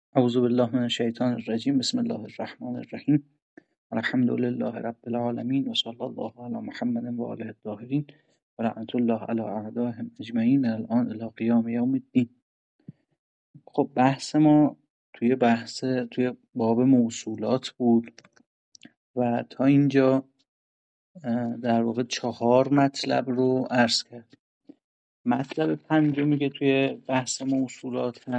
اعوذ بالله من الشیطان الرجیم. بسم الله الرحمن الرحیم. الحمد لله رب العالمین و صلی الله علی محمد و آله الطاهرین و لعنت الله علی اعدائهم اجمعین من الان الی قیام یوم الدین. خب بحث ما توی باب موصولات بود و تا اینجا در واقع 4 مطلب رو عرض کرد. مطلب پنجمی که توی بحث موصولات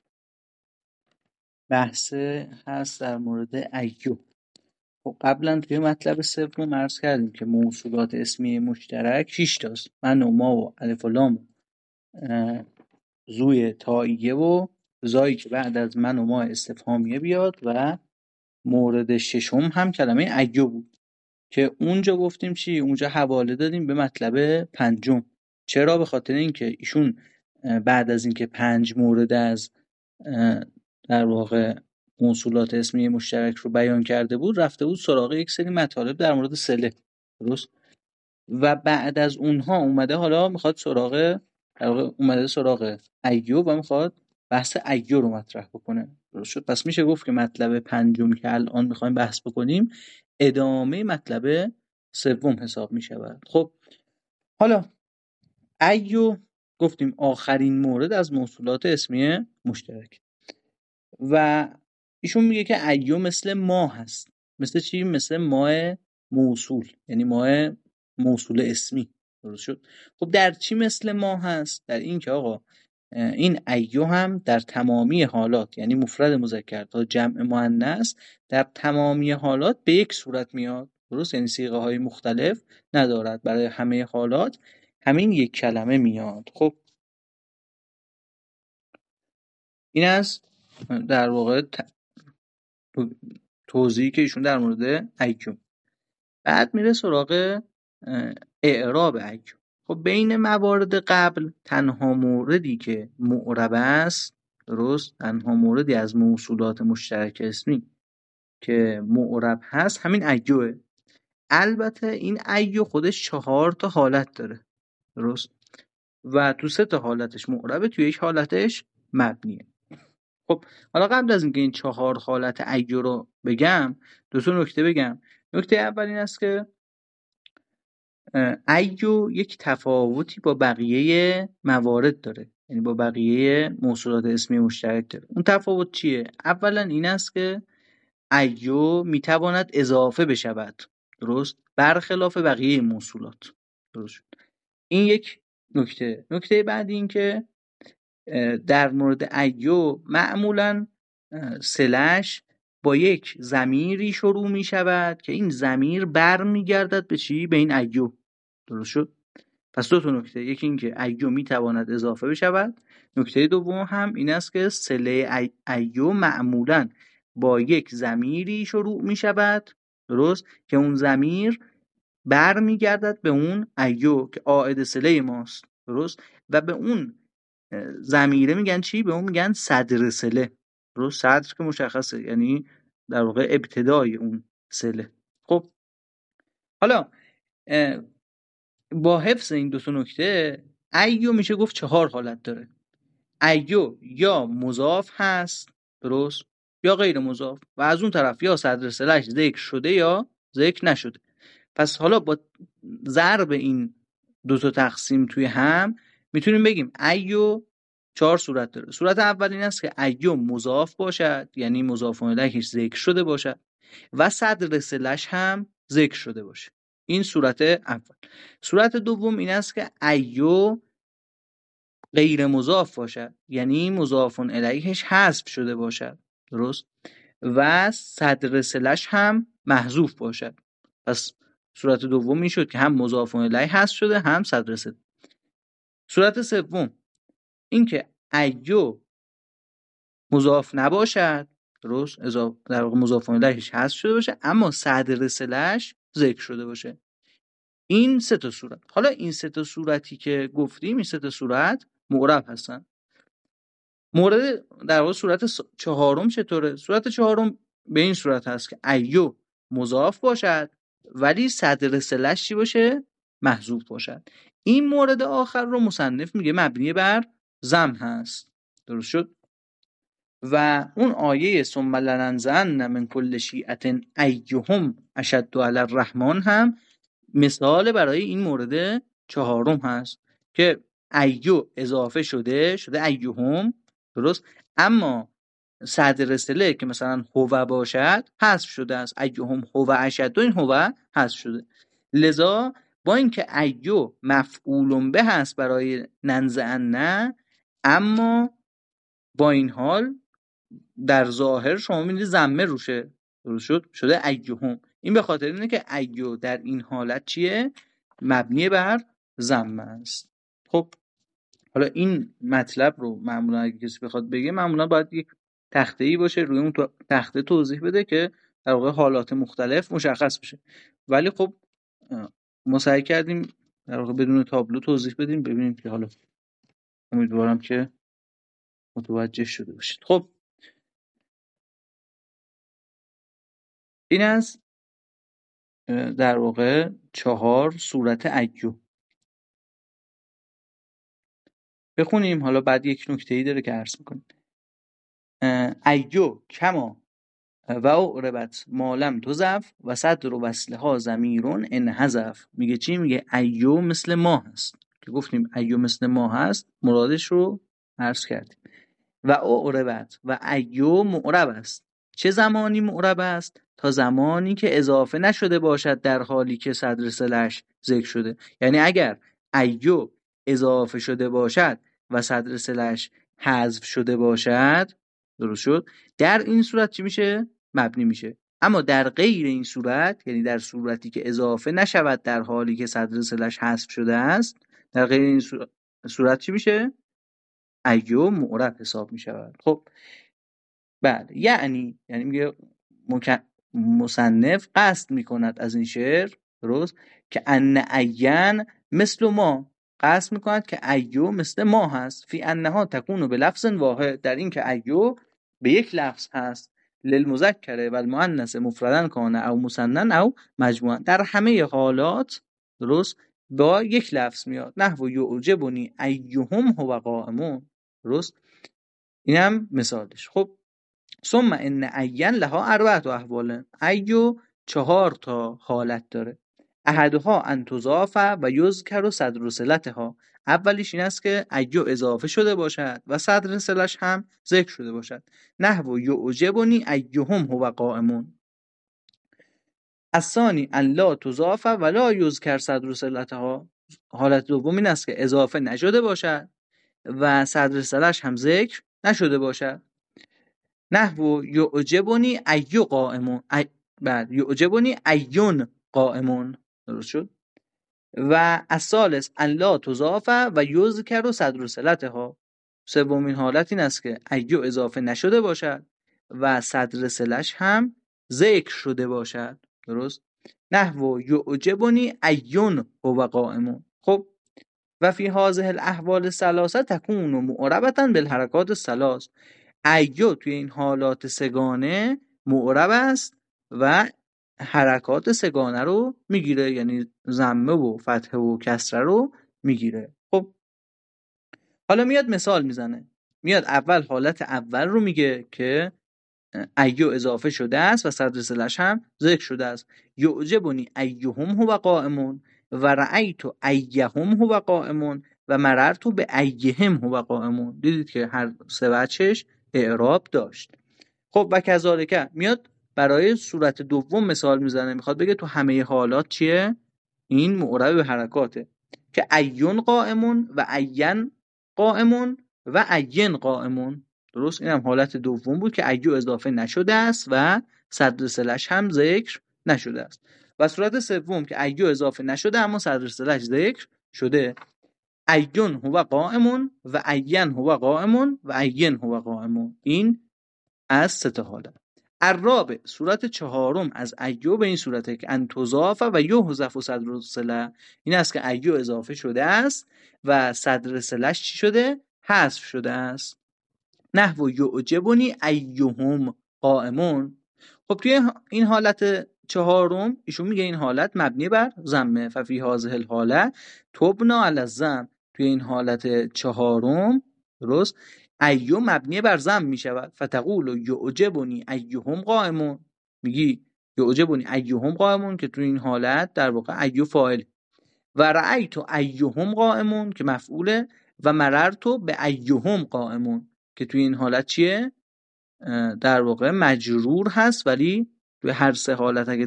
هست در مورد ایو. خب قبلا توی مطلب سوم عرض کردیم که موصولات اسمی مشترک 6 تاست: من و ما و الف و لام و زوی تاییه و زایی که بعد از من و ما استفهامیه بیاد و مورد ششم هم کلمه ایو بود که اونجا گفتیم چی؟ اونجا حواله دادیم به مطلب پنجم. چرا؟ به خاطر اینکه ایشون بعد از اینکه 5 مورد از در واقع موصولات اسمی مشترک رو بیان کرده بود، رفته بود سراغ یک سری مطالب در مورد صله، درست؟ و بعد از اونها میخواد سراغ ایو و میخواد بحث ایو رو مطرح بکنه، درست شد؟ پس میشه گفت که مطلب پنجم که الان میخوایم بحث بکنیم ادامه مطلب سوم حساب میشود. خب حالا ایو گفتیم آخرین مورد از موصولات اسمی مشترک و ایشون میگه که ایو مثل ما هست. مثل چی؟ مثل ماه موصول، یعنی ماه موصول اسمی، درست شد؟ خب در چی مثل ما هست؟ در این که آقا این ایو هم در تمامی حالات، یعنی مفرد مذکر تا جمع مؤنث، در تمامی حالات به یک صورت میاد، درست؟ یعنی صیغه های مختلف ندارد، برای همه حالات همین یک کلمه میاد. خب این از در واقع توضیحی که ایشون در مورد ایو. بعد میره سراغ اعراب ایو. خب بین موارد قبل تنها موردی که معرب است، درست، تنها موردی از موصولات مشترک اسمی که معرب هست همین ایوه. البته این ایو خودش 4 تا حالت داره، درست، و تو 3 تا حالتش معربه، تو یک حالتش مبنیه. خب حالا قبل از اینکه این 4 حالت ایو رو بگم، 2 نکته بگم. نکته اول این است که ایو یک تفاوتی با بقیه موارد داره، یعنی با بقیه موصولات اسمی مشترک داره. اون تفاوت چیه؟ اولا این است که ایو میتواند اضافه بشود، درست، برخلاف بقیه موصولات، درست شد. این یک نکته. نکته بعدی این که در مورد ایو معمولا سلش با یک ضمیری شروع می شود که این ضمیر بر می گردد به چی؟ به این ایو، درست شد؟ پس 2 تا نکته: یکی این که ایو می تواند اضافه بشود، نکته دوم هم این است که صله ایو معمولا با یک ضمیری شروع می شود، درست، که اون ضمیر بر می گردد به اون ایو که عائد صله ماست، درست، و به اون ضمیره میگن چی؟ به اون میگن صدر صله، درست. صدر که مشخصه، یعنی در واقع ابتدای اون صله. خب حالا با حفظ این 2 تا نکته، ایو میشه گفت 4 حالت داره. ایو یا مضاف هست، درست، یا غیر مضاف، و از اون طرف یا صدر صلهش ذکر شده یا ذکر نشده. پس حالا با ضرب این 2 تا تقسیم توی هم میتونیم بگیم ایو 4 صورت داره. صورت اول این است که ایو مضاف باشد، یعنی مضاف الیهش ذکر شده باشد و صدر صله‌اش هم ذکر شده باشه. این صورت اول. صورت دوم این است که ایو غیر مضاف باشد، یعنی مضاف الیهش حذف شده باشد، درست، و صدر صله‌اش هم محذوف باشد. پس صورت دوم این شد که هم مضاف الیه حذف شده هم صدر صله. صورت سوم این که ایو مضاف نباشد، درست، در واقع مضاف الیهش حذف شده باشه اما صدر صله‌اش ذکر شده باشه. این 3 تا صورت. حالا این 3 تا صورتی که گفتیم، این 3 تا صورت معرب هستن. مورد در واقع صورت چهارم چطوره؟ صورت چهارم به این صورت هست که ایو مضاف باشد ولی صدر صله‌اش چی باشه؟ محذوف باشد. این مورد آخر رو مصنف میگه مبنی بر ضم هست، درست شد؟ و اون آیه ثم لننزعن من کل شیعة ایهم اشد علی الرحمن هم مثال برای این مورد چهارم هست که ایو اضافه شده ایهم، درست، اما صدر رسله که مثلا هو باشد حذف شده است. ایهم هو اشد، این هو حذف شده. لذا با اینکه ایو مفعول به هست برای ننزعن، اما با این حال در ظاهر شما می‌بینید ضمه روشه، درست شده ایهم. این به خاطر اینه که ایو در این حالت چیه؟ مبنی بر ضمه است. خب حالا این مطلب رو معمولا اگه کسی بخواد بگه، معمولا باید یک تخته‌ای باشه، روی اون تخته توضیح بده که در واقع حالات مختلف مشخص بشه. ولی خب ما سعی کردیم در واقع بدون تابلو توضیح بدیم، ببینیم که حالا امیدوارم که متوجه شده باشید. خب این از در واقع 4 صورت ایو. بخونیم حالا بعد یک نکته‌ای داره که عرض می‌کنیم. ایو کما و اعربت مالم تضف و صدر وصلها ضمیرون ان حذف. میگه چی؟ میگه ایو مثل ما هست، که گفتیم ایو مثل ما هست مرادش رو عرض کردیم. و اعربت و ایو معرب است. چه زمانی معرب است؟ تا زمانی که اضافه نشده باشد در حالی که صدر سلش ذکر شده. یعنی اگر ایو اضافه شده باشد و صدر سلش حذف شده باشد، درست شد، در این صورت چی میشه؟ مبنی میشه. اما در غیر این صورت، یعنی در صورتی که اضافه نشود در حالی که صدر سلش حذف شده است، در غیر این صورت چی میشه؟ ایو معرب حساب می شود. خب بله، یعنی میگه مصنف قصد می کند از این شعر، درست، که ان عین مثل ما، قصد می کند که ایو مثل ما هست، فی انها تکون به لفظ واحد، در این که ایو به یک لفظ هست، للمذکر و المؤنث مفردا کانه او مثنن او مجموعا، در همه حالات، درست، با یک لفظ میاد. نحو یعجبنی ایهم هو قائمون، درست، این هم مثالش. خب ثم ان عین لها اربعه احوال. ایو 4 تا حالت داره. احدها ان تضاف و یذکر صدر صلتها. اولیش این است که ایو اضافه شده باشد و صدر صلش هم ذکر شده باشد. نحو یعجبنی ایهم هو قائمون. الثانی ان لا تضاف و لا یذکر صدر صلتها. حالت دوم این است که اضافه نشده باشد و صدر صلش هم ذکر نشده باشد. نحو یعجبنی ایو قائمون، بعد یعجبنی ایون قائمون، درست شد. و الثالث ان لا تضاف و یذکر صدر صلتها. سومین حالت این است که ایو اضافه نشده باشد و صدر صلش هم ذکر شده باشد، درست. نحو یعجبنی ایون هو قائمون. خب و فی هذه الاحوال الثلاثه تكون معربه بالحرکات الثلاث. ایو توی این حالات سگانه معرب است و حرکات سگانه رو میگیره، یعنی ضمه و فتحه و کسره رو میگیره. خب حالا میاد مثال میزنه، میاد اول حالت اول رو میگه که ایو اضافه شده است و صدر صلش هم ذکر شده است. یعجبنی ایهم هو قائمون و رأیت ایهم هو قائمون و مررت به ایهم هو قائمون. دیدید که هر سه وجهش اعراب داشت. خب و کذالک میاد برای صورت دوم مثال میزنه، میخواد بگه تو همه حالات چیه؟ این معرب به حرکاته که ایون قائمون و عین قائمون و عین قائمون، درست. این هم حالت دوم بود که ایو اضافه نشده است و صدر صلش هم ذکر نشده است. و صورت سوم که ایو اضافه نشده اما صدر صلش ذکر شده. ایون هو قائمون و عین هو قائمون و عین هو قائمون. این از سه تا حالت. الرابع صورت چهارم از ایو به این صورته که ان تضاف و یحذف صدر الصله. این است که ایو اضافه شده است و صدر صله‌اش چی شده؟ حذف شده است. نحو یعجبنی ایهم قائمون. خب توی این حالت چهارم ایشون میگه این حالت مبنی بر ضمه، ففی هذه الحاله تبنا علی الضم. توی این حالت چهارم، درست، ایو مبنی بر ضم می شود. فتقول یعجبنی ایهم قائمون، میگی یعجبنی ایهم قائمون که تو این حالت در واقع ایو فاعل، و رأیت ایهم قائمون که مفعوله، و مررت به ایهم قائمون که توی این حالت چیه؟ در واقع مجرور هست، ولی توی هر سه حالت اگه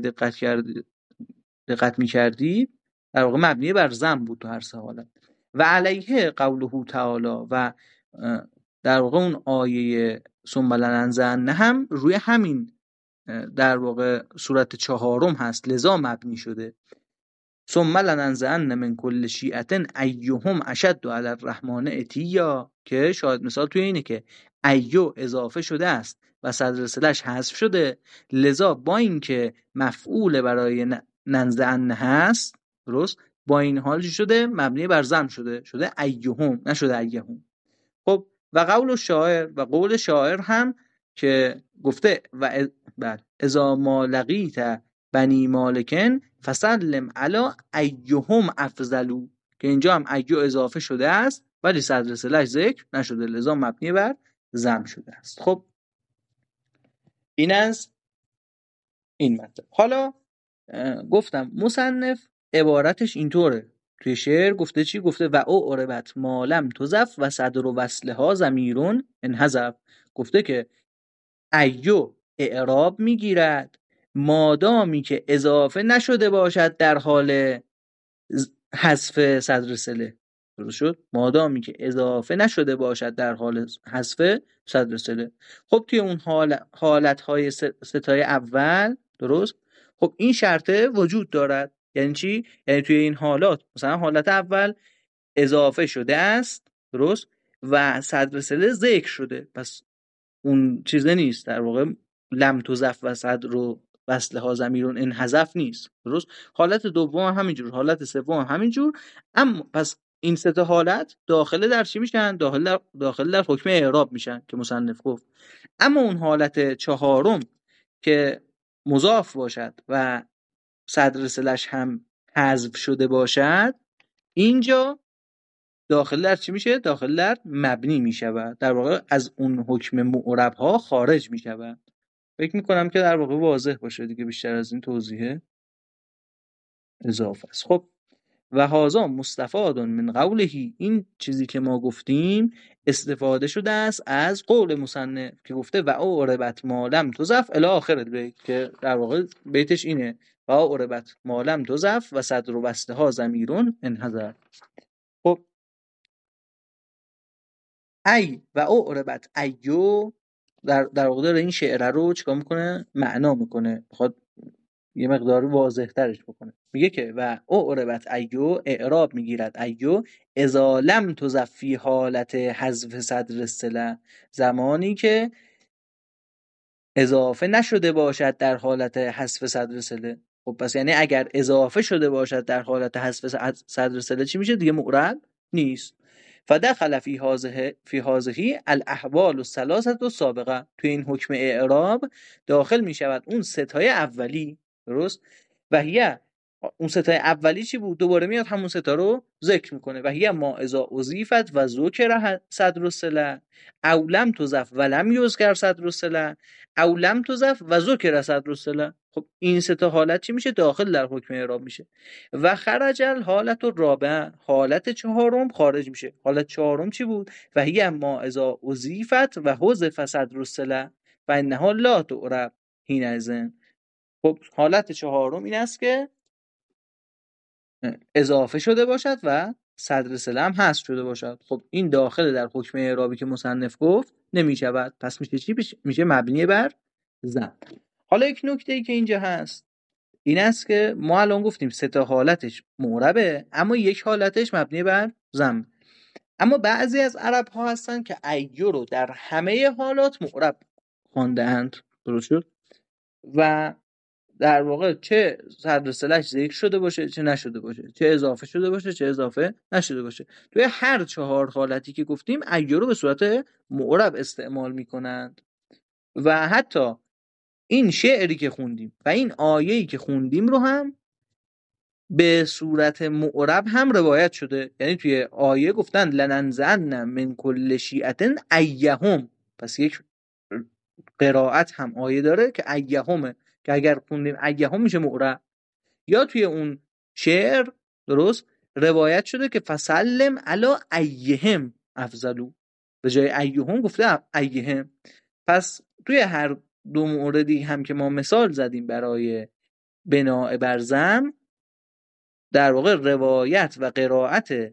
دقت می‌کردید در واقع مبنی بر ضم بود تو هر سه حالت. و علیه قوله تعالی، و در واقع اون آیه ثم لننزعن هم روی همین در واقع صورت چهارم هست، لذا مبنی شده. ثم لننزعن من کل شیعة ایهم اشد علی الرحمن عتیا، که شاید مثال توی اینه که ایو اضافه شده است و صدر صلش حذف شده، لذا با اینکه مفعول برای ننزعن هست، درست، با این حال شده مبنی بر ضم شده ایهم، نشده ایهم. خب و قول شاعر، و قول شاعر هم که گفته و اذا ما لقیت بنی مالکن فسلم علی ایهم افضلوا، که اینجا هم ایو اضافه شده است ولی صدر صلش ذکر نشده، لذا مبنی بر ضم شده است. خب این از این مطلب. حالا گفتم مصنف عبارتش اینطوره، توی شعر گفته چی؟ گفته و او عربت مالم تزف و صدر و وصلها ضمیرون انحذف. گفته که ایو اعراب میگیرد مادامی که اضافه نشده باشد در حال حذف صدر صله. درست شد؟ مادامی که اضافه نشده باشد در حال حذف صدر صله. خب توی اون حالتهای ستای اول، درست، خب این شرطه وجود دارد. یعنی چی؟ یعنی توی این حالات مثلا حالت اول اضافه شده است، درست، و صدر صله ذکر شده، پس اون چیزه نیست، در واقع لم تزف و صدر رو وصله ها ضمیرون انحذف نیست، درست. حالت دوم همینجور، حالت سوم همینجور. اما پس این سه تا حالت داخل در چی میشن؟ داخل در حکم اعراب میشن که مصنف گفت. اما اون حالت چهارم که مضاف باشد و صدر صلش هم حذف شده باشد، اینجا داخل در چی میشه؟ داخل در مبنی میشود، در واقع از اون حکم معرب ها خارج میشود. فکر میکنم که در واقع واضح باشه دیگه، بیشتر از این توضیح اضافه است. خب و هازا مستفاد من قوله، این چیزی که ما گفتیم استفاده شده است از قول مصنف که گفته و او عربت مالم تزف الی آخر البیت، که در واقع بیتش اینه و او عربت مالم تزف و صدر و بسته ها ضمیرون انحذف. خب ای و او عربت ایو در واقع داره این شعره رو چیکار میکنه؟ معنا میکنه، بخواد یه مقدار واضح ترش بکنه. میگه که و او عربت ایو اعراب میگیرد ایو اذا لم تضف فی حالت حذف صدر الصله، زمانی که اضافه نشده باشد در حالت حذف صدر صله. خب پس یعنی اگر اضافه شده باشد در حالت حذف صدر صله چی میشه؟ دیگه معرب نیست. فدخل فی هذه الاحوال الثلاثه السابقه، تو این حکم اعراب داخل می شود اون ستای اولی، درست، و هی اون ستای اولی چی بود؟ دوباره میاد همون ستا رو ذکر میکنه و هی ما اذا اضیفت و ذکر صدر الصله او لم تضف و لم یذکر صدر الصله او لم تضف و ذکر صدر الصله. خب این ستا حالت چی میشه؟ داخل در حکم اعراب میشه. و خرج الحالت الرابع، حالت چهارم خارج میشه. حالت چهارم چی بود؟ و هی ما اذا اضیفت و حذف صدر الصله و انها لا تعرب حینئذ. خب حالت چهارم این است که اضافه شده باشد و صدر صله هم حذف شده باشد. خب این داخل در حکم اعرابی که مصنف گفت نمیشود، پس میشه چی؟ میشه مبنی بر ضم. حالا یک نکته ای که اینجا هست این است که ما الان گفتیم سه تا حالتش معربه اما یک حالتش مبنی بر ضم. اما بعضی از عرب ها هستن که ایو رو در همه حالات معرب خواندند، درست شد، و در واقع چه صدر صله‌اش ذکر شده باشه چه نشده باشه، چه اضافه شده باشه چه اضافه نشده باشه، توی هر چهار حالتی که گفتیم ایو رو به صورت معرب استعمال میکنند. و حتی این شعری که خوندیم و این آیه‌ای که خوندیم رو هم به صورت معرب هم روایت شده، یعنی توی آیه گفتن لننزعن من کل شیعة ایهم، پس یک قرائت هم آیه داره که ایهمه، که اگر خوندیم ایهم میشه معرب. یا توی اون شعر درست روایت شده که فسلم علی ایهم افضلو، به جای ایهم گفته ایهم. پس توی هر دو موردی هم که ما مثال زدیم برای بناء بر ضم، در واقع روایت و قرائت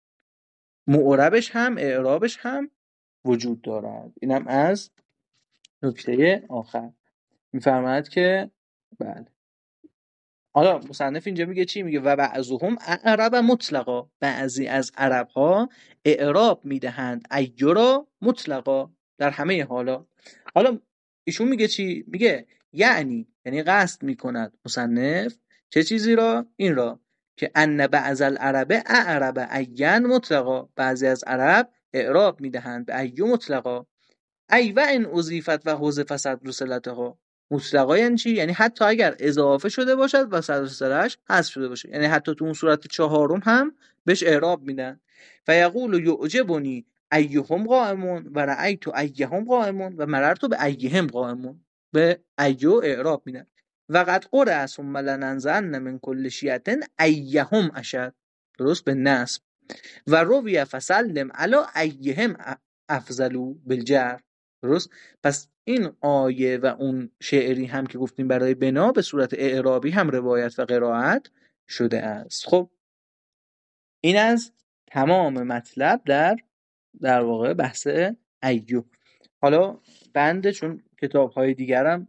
معربش هم اعرابش هم وجود دارد. اینم از نکته آخر. میفرماید که بله، حالا مصنف اینجا میگه چی؟ میگه و بعضهم اعرب مطلقا، بعضی از عرب ها اعراب میدهند ایو را مطلقا، در همه حالا. حالا ایشون میگه چی؟ میگه یعنی قصد میکند مصنف چه چیزی را؟ این را که ان بعض العرب اعرب عین مطلقا، بعضی از عرب اعراب میدهند به ایو مطلقا. ای و ان اضیفت و حذف صدر صلتها، مطلقا یعنی چی؟ یعنی حتی اگر اضافه شده باشد و صدر صله‌اش حذف شده باشه، یعنی حتی تو اون صورت چهارم هم بهش اعراب میدن. فیقول یعجبنی ایهم قائمون و رأیت ایهم قائمون و مررت به ایهم قائمون، به ایو اعراب میدن. و قد قرأ ثم لننزعن من کل شیعة ایهم اشد، درست به نصب. و روی فسلم علی ایهم افضلو بالجر، درست. پس این آیه و اون شعری هم که گفتیم برای بنا به صورت اعرابی هم روایت و قرائت شده است. خب این از تمام مطلب در واقع بحث ایو. حالا بنده چون کتاب های دیگرم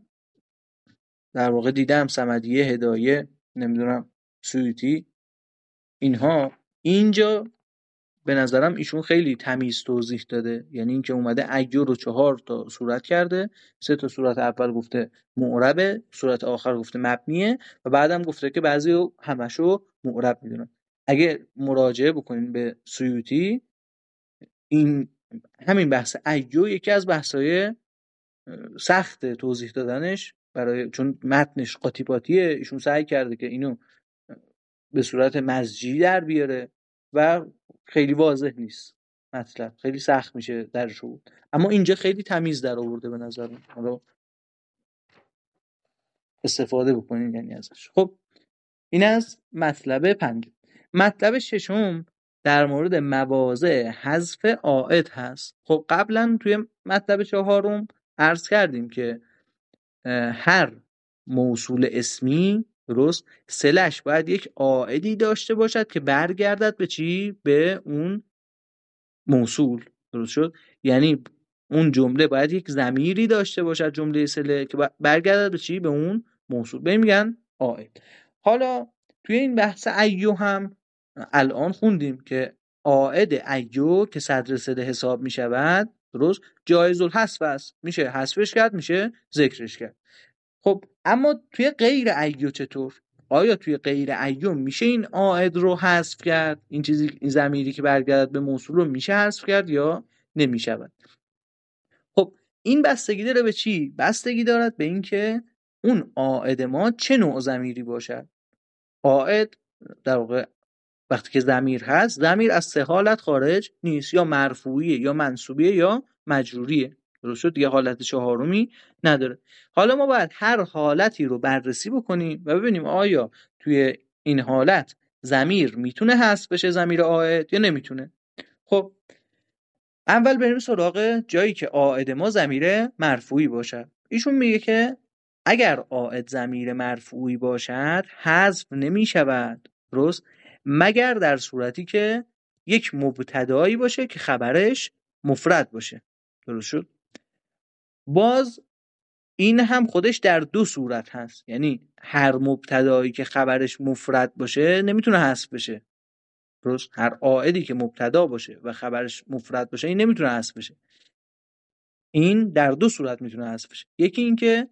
در واقع دیدم، صمدیه، هدایه، نمیدونم سیوطی، اینها، اینجا به نظرم ایشون خیلی تمیز توضیح داده. یعنی اینکه اومده ایو رو 4 تا صورت کرده، 3 تا صورت اول گفته معربه، صورت آخر گفته مبنیه و بعدم گفته که بعضی همشو معرب میدونن. اگه مراجعه بکنین به سیوطی، این همین بحث ایو یکی از بحث‌های سخت توضیح دادنش، برای چون متنش قاطی ایشون سعی کرده که اینو به صورت مزجی در بیاره و خیلی واضح نیست مطلب، خیلی سخت میشه درش بود. اما اینجا خیلی تمیز در آورده به نظر من، حالا استفاده بکنین یعنی ازش. خب این از مطلب 5. مطلب 6 در مورد مواضع حذف عائد هست. خب قبلا توی مطلب 4 عرض کردیم که هر موصول اسمی درست سلش باید یک عائدی داشته باشد که برگردد به چی؟ به اون موصول، درست شد؟ یعنی اون جمله باید یک ضمیری داشته باشد، جمله سله، که برگردد به چی؟ به اون موصول، به میگن عائد. حالا توی این بحث ایو هم الان خوندیم که عائد ایو که صدر سله حساب می شود، درست، جایز الحذف است، میشه حذفش کرد، میشه ذکرش کرد. خب اما توی غیر ایو چطور؟ آیا توی غیر ایو میشه این عائد رو حذف کرد؟ این چیزی، این ضمیری که برگردد به موصول رو میشه حذف کرد یا نمیشود؟ خب این بستگی داره به چی؟ بستگی دارد به اینکه اون عائد ما چه نوع ضمیری باشد. عائد در واقع وقتی که ضمیر هست، ضمیر از 3 حالت خارج نیست، یا مرفوعیه یا منصوبیه یا مجروریه، درست شد دیگه، حالت 4 نداره. حالا ما باید هر حالتی رو بررسی بکنیم و ببینیم آیا توی این حالت ضمیر میتونه حذف بشه، ضمیر عائد، یا نمیتونه. خب اول بریم سراغ جایی که عائد ما ضمیر مرفوعی باشه. ایشون میگه که اگر عائد ضمیر مرفوعی باشد حذف نمیشود، درست، مگر در صورتی که یک مبتدایی باشه که خبرش مفرد باشه، درست شد. باز این هم خودش در 2 صورت هست، یعنی هر مبتدایی که خبرش مفرد باشه نمیتونه حذف بشه، درست. هر عائدی که مبتدا باشه و خبرش مفرد باشه این نمیتونه حذف بشه. این در 2 صورت میتونه حذف بشه. یکی این که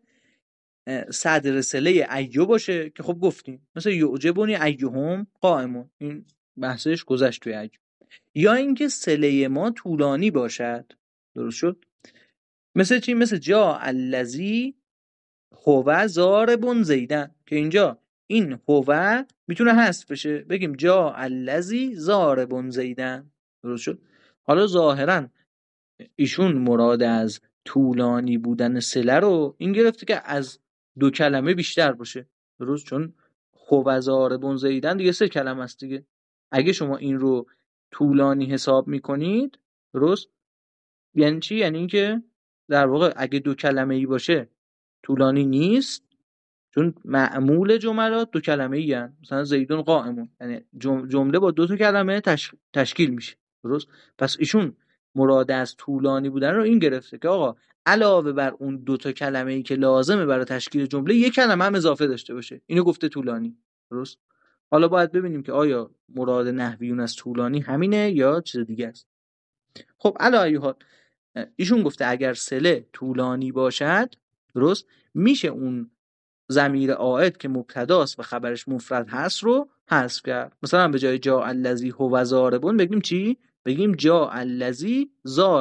صدر صله ایو باشه که خب گفتیم مثل یعجبنی ایهم قائمون، این بحثش گذشت توی ایو. یا اینکه صله ما طولانی باشد، درست شد. مثل چی؟ مثل جا الذی هو ضارب زیدن، که اینجا این هو میتونه حذف بشه، بگیم جا الذی ضارب زیدن. درست شد. حالا ظاهرا ایشون مراد از طولانی بودن صله رو این گرفته که از 2 کلمه بیشتر باشه. درست، چون هو ضارب زیدن دیگه 3 کلمه است دیگه. اگه شما این رو طولانی حساب میکنید، درست، یعنی چی؟ یعنی اینکه در واقع اگه 2 کلمه ای باشه طولانی نیست، چون معمول جملات 2 کلمه ای هستند. مثلا زیدون قائمون، یعنی جمله با 2 تا کلمه تشکیل میشه. درست. پس ایشون مراد از طولانی بودن رو این گرفته که آقا علاوه بر اون 2 تا کلمه ای که لازمه برای تشکیل جمله، 1 کلمه هم اضافه داشته باشه. اینو گفته طولانی. درست. حالا باید ببینیم که آیا مراد نحویون از طولانی همینه یا چیز دیگه است. خب علی ای حال ایشون گفته اگر صله طولانی باشد، درست، میشه اون ضمیر عائد که مبتداست و خبرش مفرد هست رو حذف کرد. مثلا به جای جا الذی هو ضاربون بگیم چی؟ بگیم جا الذی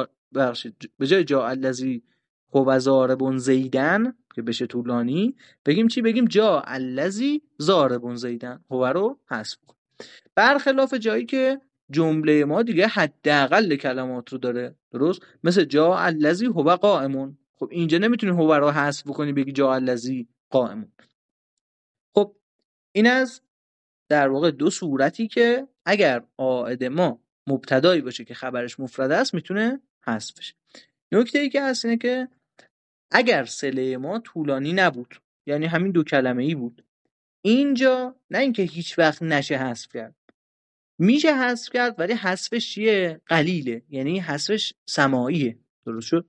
به جای جا الذی هو ضاربون زیدن که بشه طولانی، بگیم چی؟ بگیم جا الذی ضاربون زیدن، هو رو حذف کن. برخلاف جایی که جمله ما دیگه حداقل کلمات رو داره. درست، مثل جا الذی هو قائمون. خب اینجا نمیتونی هو رو حذف بکنی بگی جا الذی قائمون. خب این از در واقع 2 صورتی که اگر عائد ما مبتدایی باشه که خبرش مفرد است میتونه حذف بشه. نکته ای که هست اینه که اگر صله ما طولانی نبود، یعنی همین 2 کلمه ای بود، اینجا نه اینکه هیچ وقت نشه حذف کرد، میشه حذف کرد، ولی حذفش چیه؟ قلیله، یعنی حذفش سماعیه. درست شد.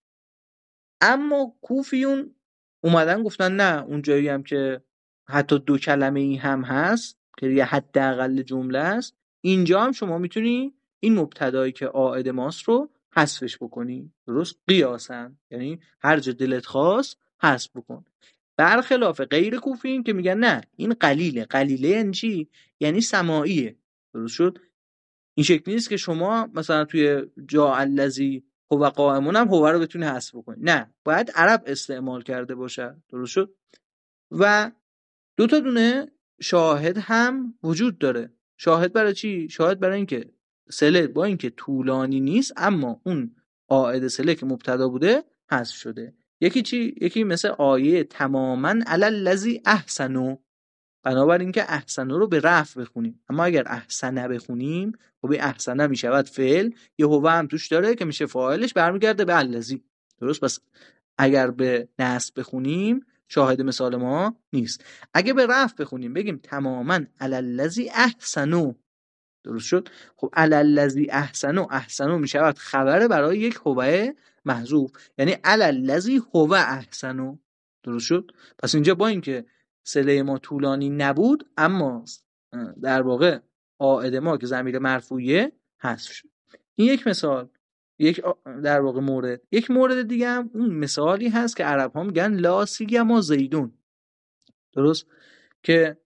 اما کوفیون اومدن گفتن نه، اون جایی هم که حتی 2 کلمه ای هم هست که یه حداقل جمله است، اینجا هم شما میتونی این مبتدایی که عائد ماست رو حذفش بکنی. درست، قیاسا، یعنی هر جا دلت خواست حذف بکن. برخلاف غیر کوفیین که میگن نه، این قلیله. قلیله یعنی چی؟ یعنی سماعیه. درست شد. این شکلی نیست که شما مثلا توی جا الذی هو قائمون هم هو رو بتونی حذف کنی. نه، باید عرب استعمال کرده باشه. درست شد. و 2 تا دونه شاهد هم وجود داره. شاهد برای چی؟ شاهد برای اینکه صله با اینکه طولانی نیست اما اون عائد صله که مبتدا بوده حذف شده. یکی چی؟ یکی مثل آیه تماما علی الذی احسنوا، بنابراین که احسنه رو به رفع بخونیم. اما اگر احسنه بخونیم، خب این احسنه میشود فعل، یه هو هم توش داره که میشه فاعلش، برمیگرده به الذی. درست. پس اگر به نصب بخونیم شاهد مثال ما نیست. اگه به رفع بخونیم بگیم تماما علی الذی احسنوا. درست شد. خب علی الذی احسنوا، احسنوا میشود خبر برای یک هو محذوف، یعنی علی الذی هو احسنوا. درست شد. پس اینجا با اینکه صله ما طولانی نبود، اما در واقع عائد ما که ضمیر مرفوعه حذف شد. این یک مثال، یک در واقع مورد. یک مورد دیگه هم اون مثالی هست که عرب ها میگن لا سیما زیدون. درست، که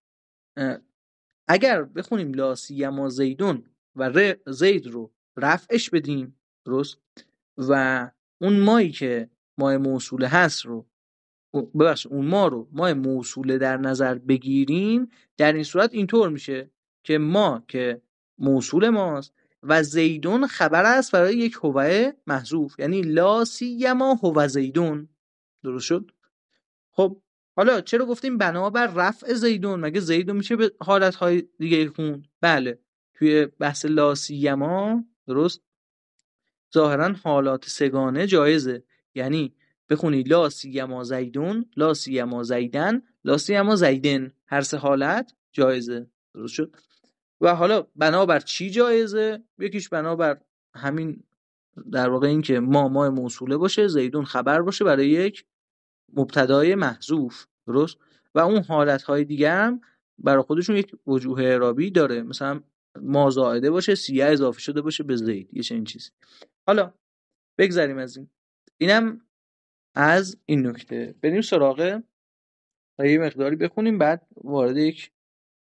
اگر بخونیم لا سیما زیدون و زید رو رفعش بدیم، درست، و اون مایی که مای موصوله هست رو اون ما رو مای موصوله در نظر بگیریم، در این صورت اینطور میشه که ما که موصول ماست و زیدون خبر است برای یک هوه محذوف، یعنی لا سیما هو زیدون. درست شد. خب حالا چرا گفتیم بنابر رفع زیدون؟ مگه زیدون میشه به حالتهای دیگه خوند؟ بله، توی بحث لا سیما، درست، ظاهرا حالات سگانه جایزه. یعنی بخونی لا سیما زیدون، لا سیما زیدن، لا سیما زیدن، هر 3 حالت جایزه. درست شد. و حالا بنابر چی جایزه؟ یکیش بنابر همین در واقع این که ما موصوله باشه، زیدون خبر باشه برای یک مبتدای محذوف. درست. و اون حالتهای دیگه هم برای خودشون یک وجوه اعرابی داره، مثلا ما زائده باشه، سیه اضافه شده باشه به زید، یه چنین چیزی. حالا بگذاریم از این. اینم از این نکته. بریم سراغ یه مقداری بخونیم، بعد وارد یک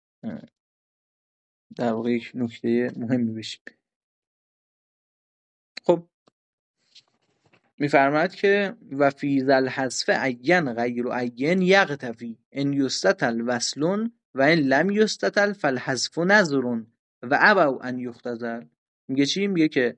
در واقع یک نکته مهمی بشیم. خب میفرماید که و فی ذل حذف عین غیر عین یقتفی ان یستتل وصل و این لم یستتل فالحذف نظر و ابوا ان یختزل. میگه چی؟ میگه که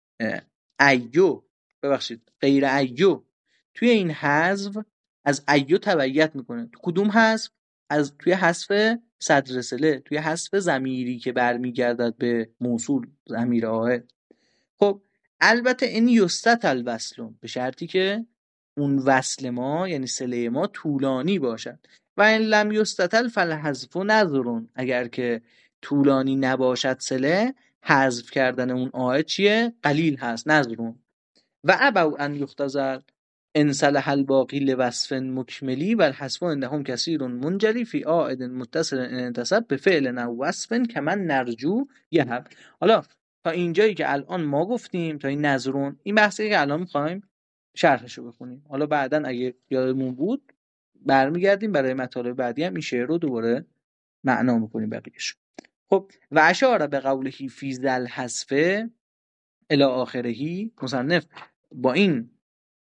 ایو، ببخشید غیر ایو توی این حذف از ایو تبعیت میکنه. تو کدوم حذف؟ از توی حذف صدر صله، توی حذف ضمیری که برمیگردد به موصول، ضمیر عائد. خب البته این یستتل وصل، به شرطی که اون وصل ما یعنی صله ما طولانی باشد. و این لم یستتل فالحذف نظر، اگر که طولانی نباشد صله، حذف کردن اون عائد چیه؟ قلیل هست، نظر. و ابوا ان یختزل ان صلح الباقی لوصف مکملی و الحذف عندهم کثیر منجلی فی عائد متصل ان انتصب به فعل او وصف کمن نرجو یهب. حالا تا اینجایی که الان ما گفتیم، تا این نظرون، این بحثی که الان میخوایم شرحشو بخونیم. حالا بعدن اگه یادمون بود برمیگردیم برای مطالب بعدی هم این شعر رو دوباره معنا میکنیم بقیه‌شو. خب و اشاره به قولهی فی ذل حذف الی آخرهی، مصنف با این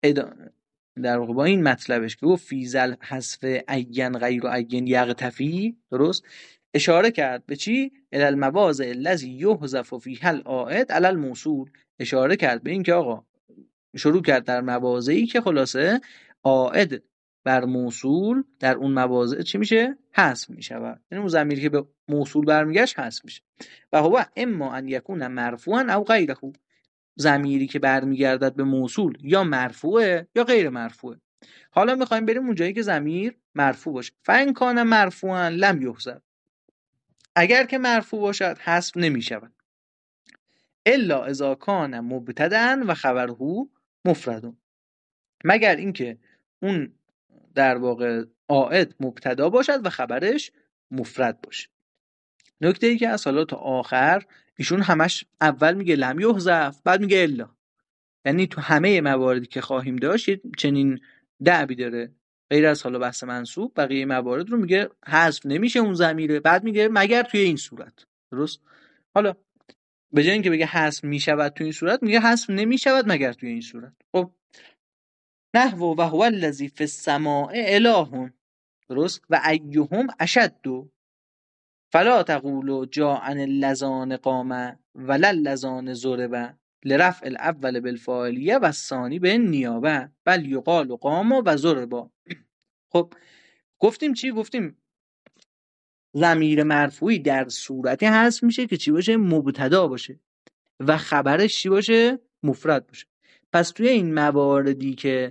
در واقع با این مطلبش که گفت فی ذل حذف عین غیر عین یغتفی، درست اشاره کرد به چی؟ الی المواضع الذی یحذف فیها العائد علی الموصول. اشاره کرد به این که آقا شروع کرد در مواضعی که خلاصه عائد بر موصول در اون مواضع چی میشه؟ حذف میشود. یعنی اون ضمیری که به موصول برمیگشت حذف میشه. و هو اما ان یکون مرفوعا او غیره، ضمیری که برمیگردد به موصول یا مرفوعه یا غیر مرفوعه. حالا میخوایم بریم اونجایی که ضمیر مرفوع باشه. فان کان مرفوعا لم یحذف، اگر که مرفوع باشد حذف نمیشود. الا اذا کان مبتدأ و خبره مفرد، مگر اینکه اون در واقع عائد مبتدا باشد و خبرش مفرد باشه. نکته ای که از حالا تا آخر ایشون همش اول میگه لم یحذف بعد میگه الا، یعنی تو همه مواردی که خواهیم داشت چنین دعبی داره، غیر از حالا بحث منصوب بقیه موارد رو میگه حذف نمیشه اون ضمیره، بعد میگه مگر توی این صورت. درست؟ حالا به جای اینکه بگه حذف میشود توی این صورت، میگه حذف نمیشود مگر توی این صورت. خب نحو و هو الذی فی السماء اله، درست، و ایهم اشد فلا تقولوا جاء اللذان قام ولا اللذان ضرب لرفع الاول بالفاعلیه و الثانی به نیابه بل یقال قام و ضرب. خب گفتیم چی؟ گفتیم ضمیر مرفوعی در صورتی حذف میشه که چی باشه؟ مبتدا باشه و خبرش چی باشه؟ مفرد باشه. پس توی این مواردی که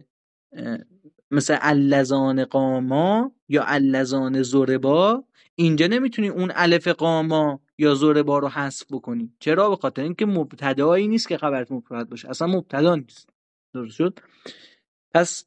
مثل اللذان قاما یا اللذان ضربا، اینجا نمیتونی اون الف قاما یا ضربا رو حذف بکنی. چرا؟ به خاطر اینکه مبتدایی نیست که خبرت مفرد باشه، اصلا مبتدا نیست. درست شد؟ پس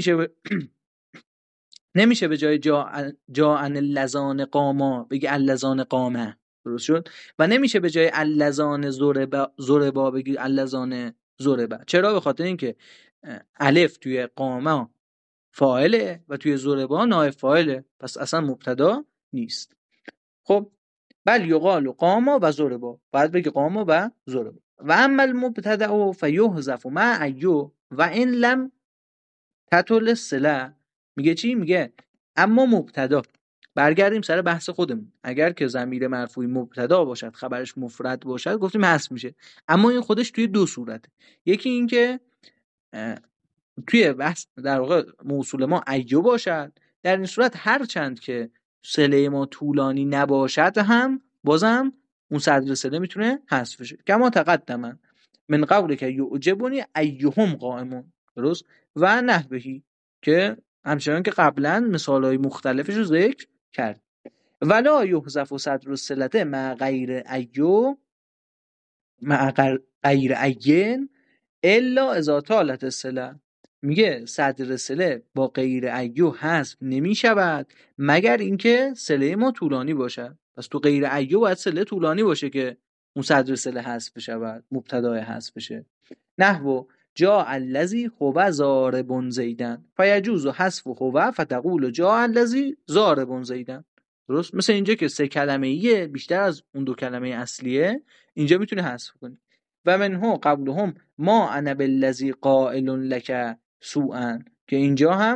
نمیشه به جای جاءن اللذان قاما بگی اللذان قامه. درست شد؟ و نمیشه به جای اللذان ضربا بگی اللذان ضربا. چرا؟ به خاطر اینکه الف توی قاما فاعله و توی ضربا نائب فاعله، پس اصلا مبتدا نیست. خب بل یقال قاما و ضربا، باید بگی قاما و ضربا. و اما المبتدا فیحذف مع ایو و ان لم تطل الصله. میگه چی؟ میگه اما مبتدا، برگردیم سر بحث خودمون، اگر که ضمیر مرفوعی مبتدا باشد خبرش مفرد باشد گفتیم حذف میشه. اما این خودش توی دو صورته. یکی این که توی بحث در واقع موصول ما ایو باشد، در این صورت هر چند که صله ما طولانی نباشد هم بازم اون صدر صله میتونه حذف بشه. کما تقدم من قول که یعجبنی ایهم قائمون، درست، و نحوهی که همچنان که قبلا مثالهای مختلفش رو ذکر کرد. ولا یحذف صدر الصله مع غیر ایو مع غیر عین الا اذا طالت الصله. میگه صدر صله با غیر ایو حذف نمی شود مگر اینکه صله ما طولانی باشد. پس تو غیر ایو باید صله طولانی باشه که اون صدر صله حذف بشود، مبتدای حذف بشه. نحو جاء الذی هو ضارب زیدن فیجوز حذف هو فتقول جاء الذی ضارب زیدن. درست؟ مثل اینجا که سه کلمه ایه بیشتر از اون دو کلمه اصلیه، اینجا میتونه حذف کنی. و منه قبلهم ما انا بالذی قائل لک سوءا، که اینجا هم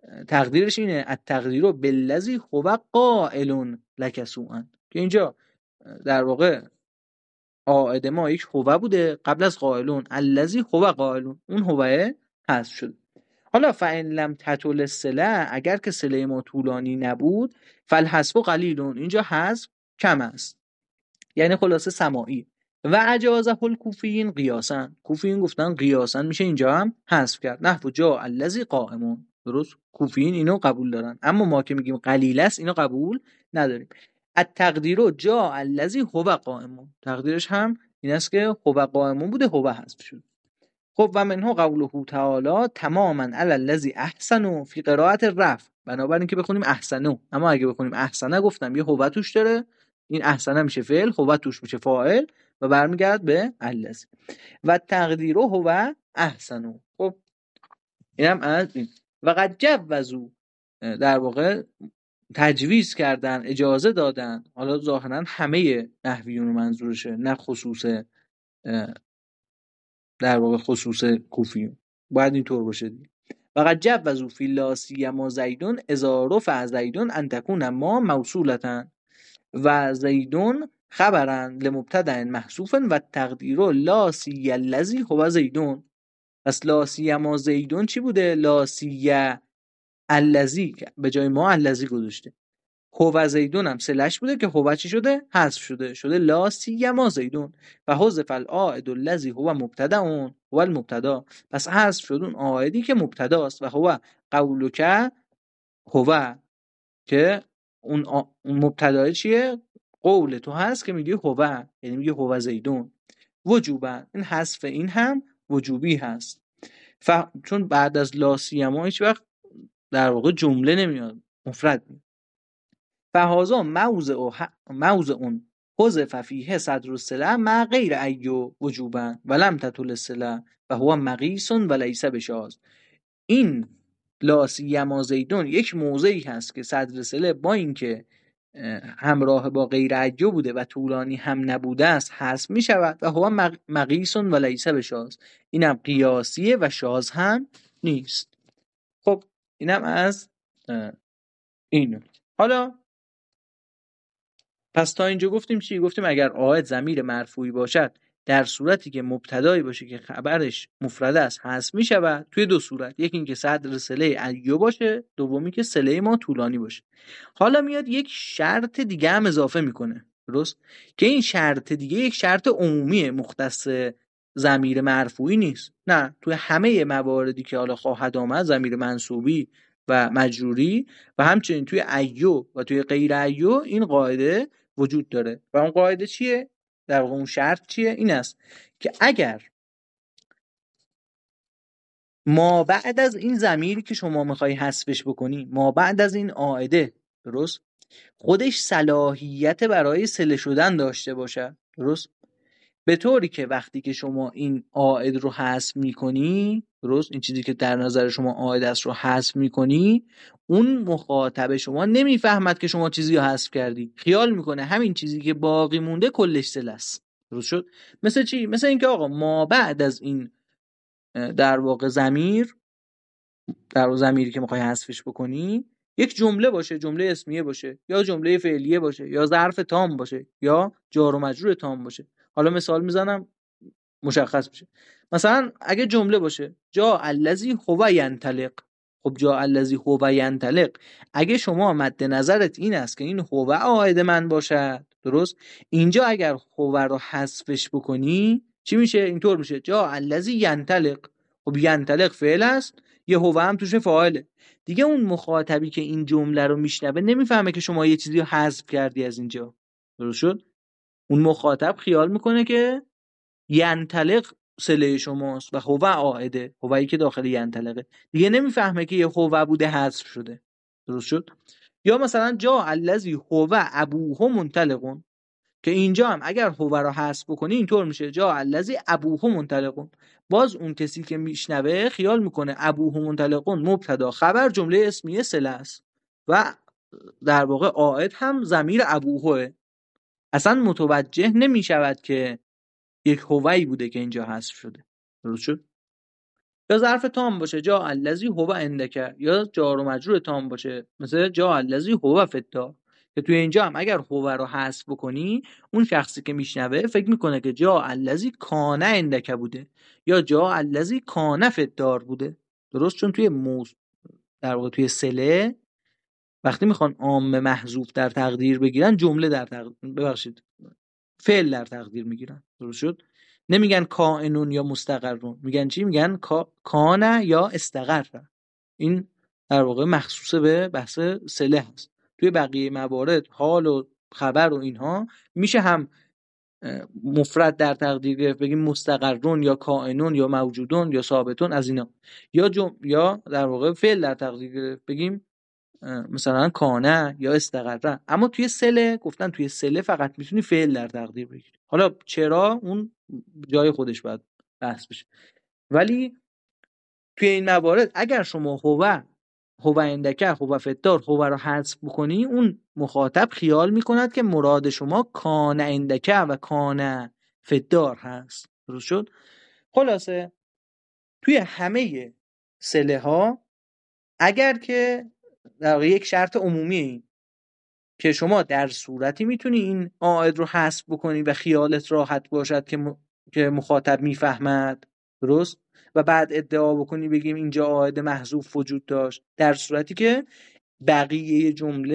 تقدیرش اینه التقدیر بالذی هو قائل لک سوءا، که اینجا در واقع عائد ما یک هو بوده قبل از قائلون، الذی هو قائلون، اون هوه حذف شد. حالا فإن لم تطل الصله، اگر که صله ما طولانی نبود، فالحذف قلیلون، اینجا حذف کم است، یعنی خلاصه سماعی. و اجازه الکوفیین قیاسا، کوفیین گفتن قیاسا میشه اینجا هم حذف کرد، نحو جاء الذی قائمون. درست، کوفیین اینو قبول دارن، اما ما که میگیم قلیل است اینو قبول نداریم. التقدیر جاء الذی هو قائمون، تقدیرش هم این است که هو قائمون بوده، هو حذف شد. خب و منه قوله تعالی تماما علی الذی احسنوا فی قراءت الرفع، بنابراین که بخونیم احسنوا، اما اگه بخونیم احسنه گفتم یه هو توش داره، این احسنه میشه فعل، هو توش میشه فاعل و برمیگرد به الذی. و تقدیر هو احسنوا. خب اینم از این. و قد جوزوا، در واقع تجویز کردن، اجازه دادن، حالا ظاهرا همه نحویون منظورشه، نه خصوص در واقع خصوص کوفیون، باید اینطور باشه دیگه. فقط جوزوا فی لا سیما زیدون اذا رفع زیدون ان تکون ما موصولتا و زیدون خبرا لمبتدا محذوف و تقدیر لا سی الذی هو زیدون. پس لا سیما زیدون چی بوده؟ لا سی الذی، به جای ما الذی گذاشته. هو زیدون هم سلش بوده که هو چی شده؟ حذف شده لا سیما زیدون. و حذف العائد الذی هو مبتدا هو المبتدا، پس حذف شد اون عائدی که مبتداست. و هو قولک هو، که اون مبتدا چیه؟ قول تو هست که میگی هو، یعنی میگی هو زیدون. وجوبا، این حذف این هم وجوبی هست، چون بعد از لا سیما هیچ وقت در واقع جمله نمیاد، مفرد میاد. فهذا موضع حذف فیه صدر الصله مع غیر ایو وجوبا ولم تطل الصله و هو مقیس و لیس بشاذ. این لا سیما زیدون یک موضعی هست که صدر صله با اینکه همراه با غیر ایو بوده و طولانی هم نبوده است حذف می شود و هو مقیس و لیس بشاذ، اینم قیاسیه و شاذ هم نیست. خب اینم از اینو. حالا پس تا اینجا گفتیم چی؟ گفتیم اگر عائد ضمیر مرفوعی باشد در صورتی که مبتدایی باشه که خبرش مفرده است حذف می شود توی دو صورت، یکی اینکه صدر صله ایو باشه، دومی که صله ما طولانی باشه. حالا میاد یک شرط دیگه هم اضافه میکنه، درست؟ که این شرط دیگه یک شرط عمومیه، مختص ضمیر مرفوعی نیست، نه، توی همه مواردی که حالا خواهد آمد ضمیر منصوبی و مجروری و همچنین توی ایو و توی غیر ایو این قاعده وجود داره. و اون قاعده چیه؟ در واقع اون شرط چیه؟ این است که اگر ما بعد از این ضمیری که شما میخوای حذفش بکنی، ما بعد از این عائده، درست، خودش صلاحیت برای صله شدن داشته باشه، درست، به طوری که وقتی که شما این عائد رو حذف میکنی، درست، این چیزی که در نظر شما عائد است رو حذف میکنی، اون مخاطب شما نمیفهمد که شما چیزی رو حذف کردی، خیال میکنه همین چیزی که باقی مونده کلش صله است. درست شد؟ مثل چی؟ مثل اینکه آقا ما بعد از این در واقع ضمیر، در واقع ضمیری که میخوای حذفش بکنی، یک جمله باشه، جمله اسمیه باشه یا جمله فعلیه باشه یا ظرف تام باشه یا جار و مجرور تام باشه. حالا مثال میزنم مشخص بشه. مثلا اگه جمله باشه جا الذی هو ینطلق، خب جا الذی هو ینطلق، اگه شما مد نظرت این است که این هو عائد من باشد، درست، اینجا اگر هو رو حذفش بکنی چی میشه؟ اینطور میشه جا الذی ینطلق. خب ینطلق فعل است، یه هو هم توش فاعله دیگه. اون مخاطبی که این جمله رو میشنوه نمیفهمه که شما یه چیزی رو حذف کردی از اینجا، درست شد؟ اون مخاطب خیال میکنه که ینطلق صله شماست و هو عائده، هوایی که داخل ینطلقه، دیگه نمیفهمه که یه هو بوده حذف شده، درست شد؟ یا مثلا جا الذی هو ابوه منطلقون، که اینجا هم اگر هو رو حذف بکنی اینطور میشه جا الذی ابوه منطلقون. باز اون کسی که میشنوه خیال میکنه ابوه منطلقون مبتدا خبر جمله اسمیه صله است و در واقع عائد هم ضمیر ابوهه، اصلا متوجه نمیشود که یک هوایی بوده که اینجا حذف شده، درست شد؟ یا ظرف تام باشه جا الذی هو عندک، یا جار و مجرور تام باشه مثل جا الذی هو فی الدار، که توی اینجا هم اگر هو رو حذف بکنی اون شخصی که میشنوه فکر میکنه که جا الذی کان عندک بوده یا جا الذی کان فی الدار بوده. درست؟ چون توی در واقع توی سله وقتی میخوان عام محذوف در تقدیر بگیرن جمله در تقدیر، ببخشید، فعل در تقدیر میگیرن. درست شد؟ نمیگن کائنون یا مستقرون، میگن چی؟ میگن کانه یا استقر. این در واقع مخصوص به بحث سله هست. توی بقیه موارد حال و خبر و اینها میشه هم مفرد در تقدیر گرفت، بگیم مستقرون یا کائنون یا موجودون یا ثابتون از اینا، یا در واقع فعل در تقدیر گرفت، بگیم مثلا کانه یا استقره. اما توی سله گفتن توی سله فقط میتونی فعل در تقدیر بگیری. حالا چرا اون جای خودش باید بحث بشه، ولی توی این موارد اگر شما هو عندک، هو فی الدار، هو رو حذف بکنی اون مخاطب خیال میکند که مراد شما کان عندک و کان فی الدار هست. درست شد؟ خلاصه توی همه سله ها اگر که در واقع یک شرط عمومی این که شما در صورتی میتونی این عائد رو حذف بکنی و خیالت راحت باشد که مخاطب میفهمد، درست، و بعد ادعا بکنی بگیم اینجا عائد محذوف وجود داشت، در صورتی که بقیه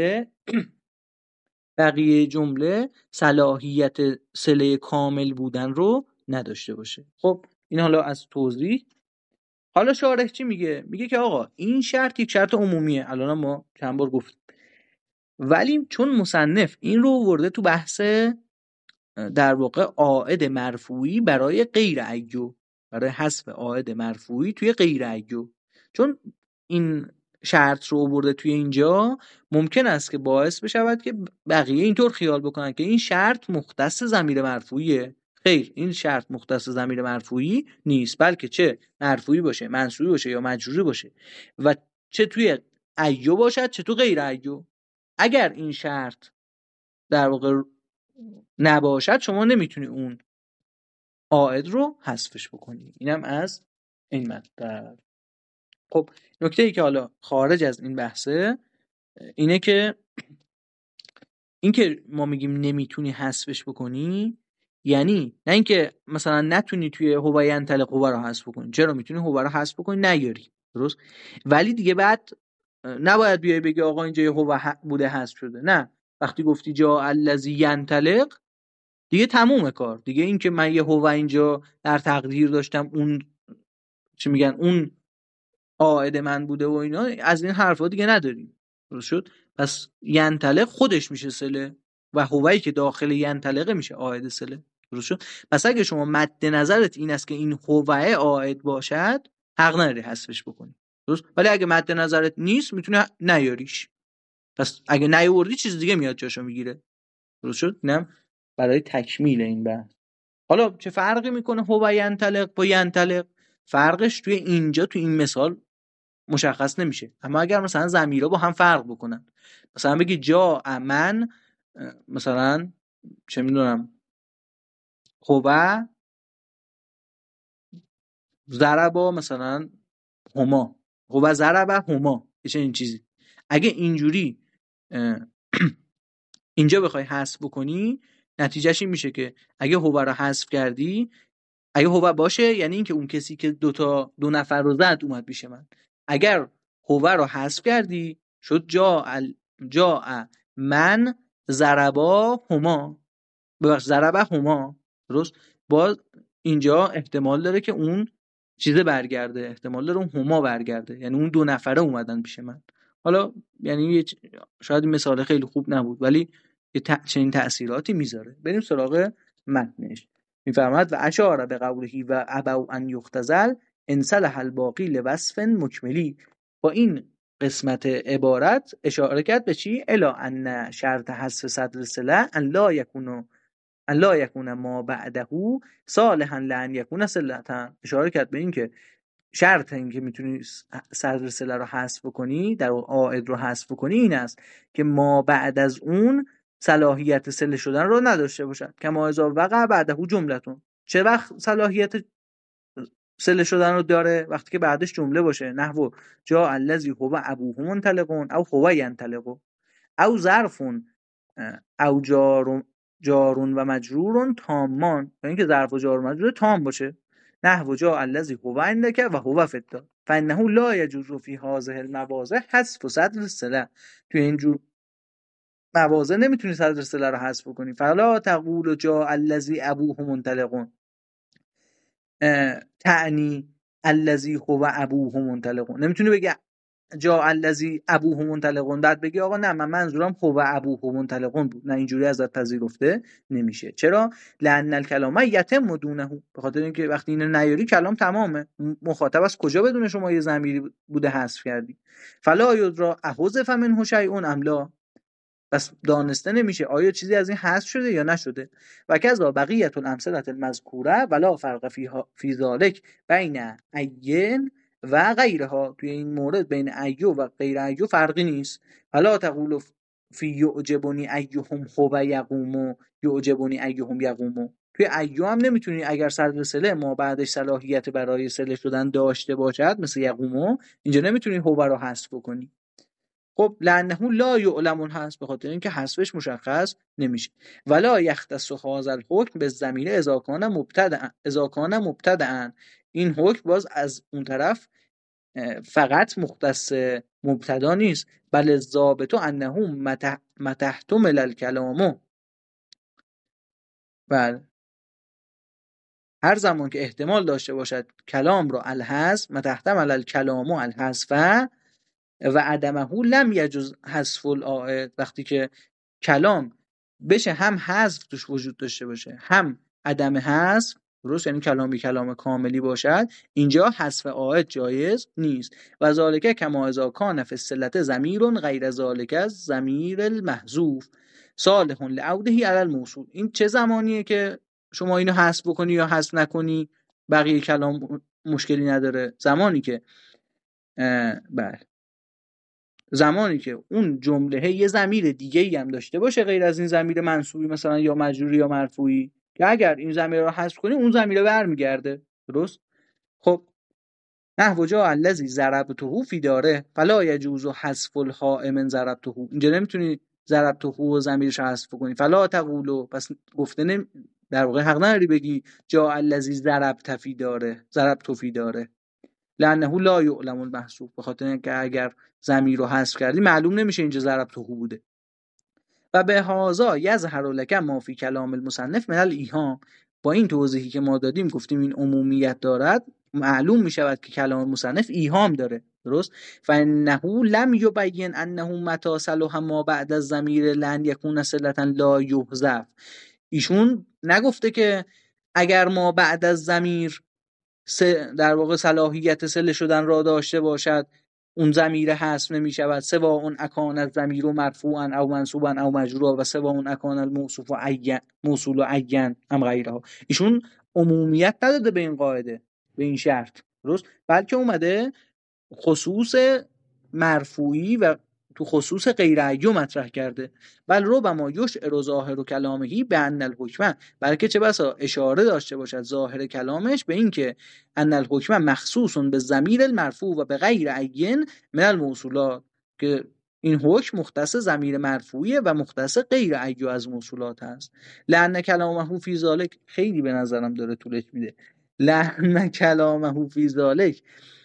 جمله صلاحیت صله کامل بودن رو نداشته باشه. خب این حالا از توضیح. حالا شارح چی میگه؟ میگه که آقا این شرط یک شرط عمومیه، الان ما چند بار گفتیم، ولی چون مصنف این رو ورده تو بحث در واقع عائد مرفوعی برای غیر ایو، برای حذف عائد مرفوعی توی غیر ایو، چون این شرط رو ورده توی اینجا ممکن است که باعث بشود که بقیه اینطور خیال بکنن که این شرط مختص ضمیر مرفوعیه. خیر، این شرط مختص ضمیر مرفوعی نیست، بلکه چه مرفوعی باشه، منصوبی باشه یا مجروری باشه و چه توی ایو باشد چه تو غیر ایو، اگر این شرط در واقع نباشد شما نمیتونی اون عائد رو حذفش بکنی. اینم از این مطلب. خب نکته ای که حالا خارج از این بحثه اینه که اینکه ما میگیم نمیتونی حذفش بکنی یعنی نه اینکه مثلا نتونی توی هو ینطلق هو رو حذف بکنی، چرا میتونی هو رو حذف بکنی نیاری، درست، ولی دیگه بعد نباید بیای بگی آقا اینجا هو بوده حذف شده. نه، وقتی گفتی جا الذی ینطلق دیگه تموم کار دیگه. این که من یه هو اینجا در تقدیر داشتم اون چی میگن اون عائد من بوده و اینا، از این حرفا دیگه نداریم. درست شد؟ پس ینطلق خودش میشه صله و هوایی که داخل ینطلقه میشه عائد صله. درست شد؟ پس اگه شما مد نظرت این است که این هوای عائد باشد حق نداری حذفش بکنی، درست، ولی اگه مد نظرت نیست میتونی نیاریش. پس اگه نیاوردی چیز دیگه میاد جاشو میگیره. درست شد؟ اینم برای تکمیل این بحث. حالا چه فرقی میکنه هو ینطلق با ینطلق؟ فرقش توی اینجا توی این مثال مشخص نمیشه، اما اگر مثلا ضمیرها با هم فرق بکنن، مثلا بگی جا من مثلا چه میدونم هو ضربا مثلا هما، هو ضربا هما، چه این چیزی، اگه اینجوری اینجا بخوای حذف بکنی نتیجهش این میشه که اگه هو رو حذف کردی، اگه هو باشه یعنی اینکه اون کسی که دو نفر رو زد اومد پیش من، اگر هو رو حذف کردی شد جا من ضربا هما، ببخش ضربا هما، درست، باز اینجا احتمال داره که اون چیزه برگرده، احتمال داره اون هما برگرده، یعنی اون دو نفره اومدن پیش من. حالا یعنی شاید مثال خیلی خوب نبود ولی یه چنین تأثیراتی میذاره. بریم سراغ متنش. میفرماد و اشاره به قوله و ابو ان یختزل انصلح الباقی لوصف مکملی. با این قسمت عبارت اشاره کرد به چی؟ الا ان شرط حذف صدر صله ان لا یکون ما بعده صالحا لان یکون صلتا. اشاره کرد به این که شرط این که میتونی صدر صله رو حذف بکنی، در عائد رو حذف بکنی، این است که ما بعد از اون صلاحیت صله شدن رو نداشته باشد. کما اذا وقع بعده جملتون، چه وقت صلاحیت سله شدن رو داره وقتی که بعدش جمله باشه، نحو جا الذی هو ابوه منطلقون او هو ینطلق، او ظرف او جارون و مجرورون تامان، یعنی که ظرف و جار و مجرور تام باشه، نحو جا الذی هو عندک و هو فی الدار فانه لا یجوز فی هذه المواضع حذف صدر الصله. توی اینجور مواضع نمیتونی صدر صله رو حذف کنی. فلا تقول جا الذی ابوه منطلقون تعنی الذی هو ابوه منطلقون. نمیتونی بگی جا الذی ابوه منطلقون بعد بگی آقا نه من منظورم هو ابوه منطلقون بود. نه، اینجوری ازت پذیرفته نمیشه. چرا؟ لان الکلام یتم دونه، به خاطر اینکه وقتی اینو نیاری کلام تمامه. مخاطب از کجا بدون شما یه ضمیری بوده حذف کردی؟ فلا یدرا احذف منه شیء ام لا، پس دانسته نمیشه آیا چیزی از این حذف شده یا نشده. و کذا بقیت الامثله المذکوره ولا فرق فی ذلک بین عین و غیرها. توی این مورد بین ایو و غیر ایو فرقی نیست. فلا تقول فی یعجبنی ایهم هو یقوم یعجبنی ایهم یقوم. توی ایو هم نمیتونی اگر صدر صله ما بعدش صلاحیت برای صله شدن داشته باشد مثل یقوم، اینجا نمیتونی هو رو حذف کنی. خب لانه لا یعلم هست، به خاطر اینکه حذفش مشخص نمیشه. ولا یختص هذا الحکم بالضمیر اذا کان مبتدأ. این حکم باز از اون طرف فقط مختص مبتدا نیست، بل الضابط انه متى احتمل الکلام. بله، هر زمان که احتمال داشته باشد کلام رو الحذف، متى احتمل الکلام الحذف و عدمه لم یجوز حذف العائد. وقتی که کلام بشه هم حذف توش وجود داشته باشه هم عدم حذف، درست، یعنی کلامی کلام کاملی باشد، اینجا حذف عائد جایز نیست. و ذالک کما اذا کان فی الصلة ضمیر غیر ذالک الضمیر المحذوف صالح لعوده علی الموصول. این چه زمانیه که شما اینو حذف بکنی یا حذف نکنی بقیه کلام مشکلی نداره؟ زمانی که بله، زمانی که اون جمله یه ضمیر دیگه ای هم داشته باشه غیر از این ضمیر منصوبی مثلا یا مجروری یا مرفوعی، که اگر این ضمیر رو حذف کنی اون ضمیر برمیگرده. درست؟ خب نحو جاء الذی ضربته فی داره فلا یجوز حذف الهاء من ضربته. اینجا نمیتونی ضربته و ضمیرش حذف کنی. فلا تقولوا، پس گفته در واقع حق نداری بگی جاء الذی ضربته فی داره، ضربته فی داره، لانه لا یعلم المحذوف، به خاطر اینکه اگر ضمیر رو حذف کردی معلوم نمیشه اینجا ضربته بوده. و به هذا یظهر لک ما فی کلام المصنف من الایهام. با این توضیحی که ما دادیم گفتیم این عمومیت دارد، معلوم میشود که کلام مصنف ایهام داره. درست؟ فانه لم یبین انه متى صلح ما بعد الضمیر لن یکون صلة لا یحذف. ایشون نگفته که اگر ما بعد از ضمیر در واقع صلاحیت صله شدن را داشته باشد اون ضمیر حذف نمی شود، سواء اکان الضمیر مرفوعا او منصوبا او مجرورا و سواء اکان الموصوف عین موصول عین ام غیرها. ایشون عمومیت نداده به این قاعده، به این شرط، درست، بلکه اومده خصوص مرفوعی و تو خصوص غیر ایو مطرح کرده. بل ربما یشعر ظاهر کلامه بان الحکم، بلکه چه بسا اشاره داشته باشد ظاهر کلامش به این که ان الحکم مخصوص به ضمیر المرفوع و به غیر عین من الموصولات، که این حکم مختص ضمیر مرفوعیه و مختص غیر ایو از موصولات هست. لان کلامه فی ذلک، خیلی به نظرم داره طولش میده، لان کلامه فی ذلک.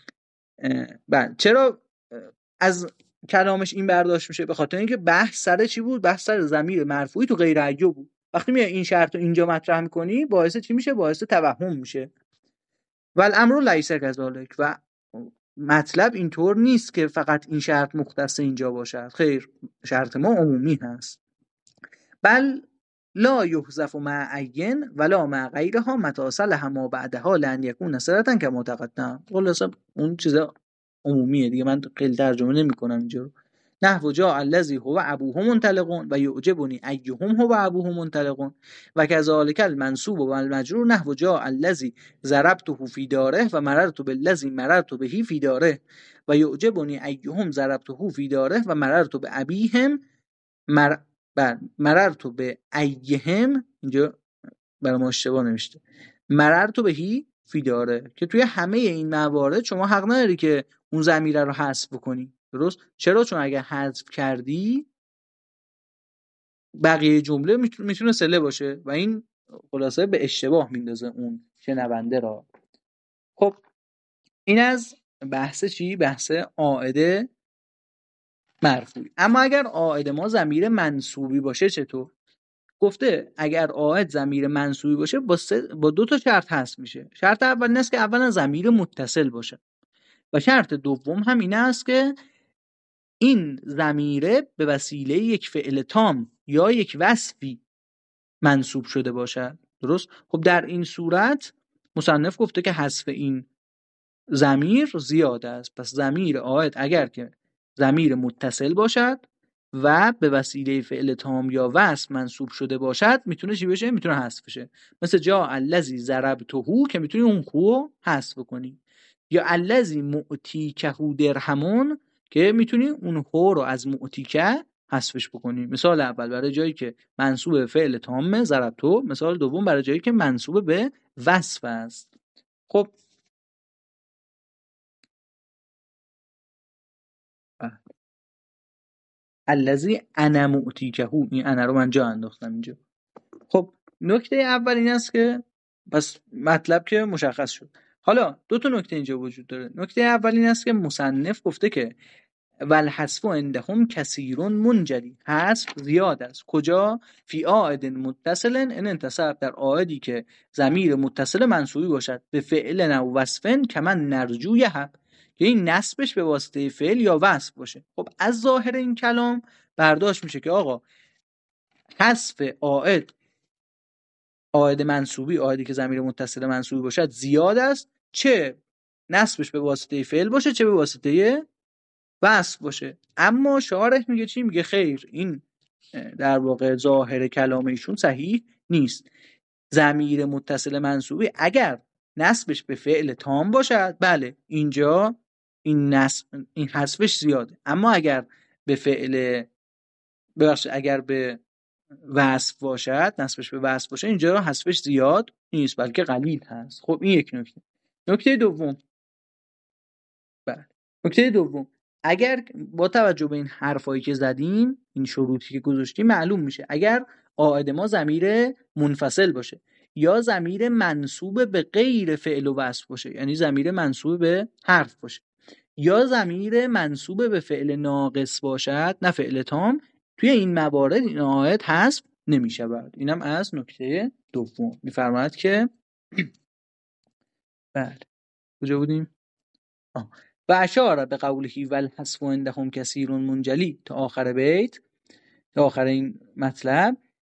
چرا از کلامش این برداشت میشه؟ به خاطر اینکه بحث سر چی بود؟ بحث سر ضمیر مرفوعی تو غیر ایو بود. وقتی میای این شرط رو اینجا مطرح میکنی باعث چی میشه؟ باعث توهم میشه. و الامر لیس کذالک، و مطلب اینطور نیست که فقط این شرط مختص اینجا باشد. خیر، شرط ما عمومی هست. بل لا یحذف مع عین ولا مع غیرها متى صلح ما بعدها لان یکون صلة کما تقدم. خلاص اون چیزا عمومیه دیگه، من خیلی ترجمه نمی‌کنم اینجا رو. نحو جاء الذی هو ابوه منطلقون و یعجبنی ایهم هو ابوه منطلقون و کذالک المنصوب و المجرور نحو جاء الذی ضربته فی داره و مررت بالذی مررت به فی داره و یعجبنی ایهم ضربته فی داره و مررت بابیهم مررت به ایهم، اینجا برای ما اشتباه نوشته، مررت بهی فی داره که توی همه این موارد شما حق نداری که اون ضمیره رو حذف بکنی. درست؟ چرا؟ چون اگر حذف کردی بقیه جمله میتونه صله باشه و این خلاصه به اشتباه میندازه اون شنونده را. خب این از بحث چی؟ بحث عائد مرفوع. اما اگر عائد ما ضمیر منصوبی باشه چطور؟ گفته اگر عائد ضمیر منصوبی باشه با دو تا شرط هست میشه. شرط اول این است که اولا ضمیر متصل باشه و شرط دوم هم این است که این ضمیره به وسیله یک فعل تام یا یک وصفی منصوب شده باشد. درست؟ خب در این صورت مصنف گفته که حذف این ضمیر زیاد است. پس ضمیر عائد اگر که ضمیر متصل باشد و به وسیله فعل تام یا وصف منصوب شده باشد میتونه چی بشه؟ میتونه حذف بشه. مثل جا الذی ضربته که میتونی اون خو حذف کنی، یا الذی معتیکه درهمون که میتونی اون هو رو از معتیکه حذفش بکنی. مثال اول برای جایی که منصوب به فعل تام ضربته، مثال دوم برای جایی که منصوب به وصف است. خب الذی انا معتیکه، این انا رو من جا انداختم اینجا. خب نکته اول این است که پس مطلب که مشخص شد. حالا دو تا نکته اینجا وجود داره. نکته اول این است که مصنف گفته که والحذف عندهم کثیر منجلی، حذف زیاد است. کجا؟ فی عائد متصل ان انتصب، در عائدی که ضمیر متصل منصوبی باشد به فعل او وصفن کمن نرجویه، که این نسبش به واسطه فعل یا وصف باشه. خب از ظاهر این کلام برداشت میشه که آقا حذف عائد منصوبی، عائدی که ضمیر متصل منصوبی باشد زیاد است، چه نسبش به واسطه فعل باشه چه به واسطه وصف باشه. اما شارح میگه چی؟ میگه خیر، این در واقع ظاهر کلام ایشون صحیح نیست. ضمیر متصل منصوبی اگر نسبش به فعل تام باشد بله اینجا این حذفش زیاده، اما اگر به فعل اگر به وصف باشد، نسبش به وصف باشه، اینجا حذفش زیاد نیست بلکه قلیل هست. خب این یک نکته. نکته دوم، بله، نکته دوم، اگر با توجه به این حرفایی که زدیم، این شروطی که گذاشتیم، معلوم میشه اگر عائد ما ضمیر منفصل باشه یا ضمیر منصوب به غیر فعل و وصف باشه، یعنی ضمیر منصوب به حرف باشه، یا ضمیر منصوب به فعل ناقص باشد نه فعل تام، توی این موارد این عائد حذف نمیشود. اینم از نکته دوم. میفرماید که بله کجا بودیم؟ و اشاره به قوله والحذف عندهم کثیر منجلی تا آخر بیت، تا آخر این مطلب،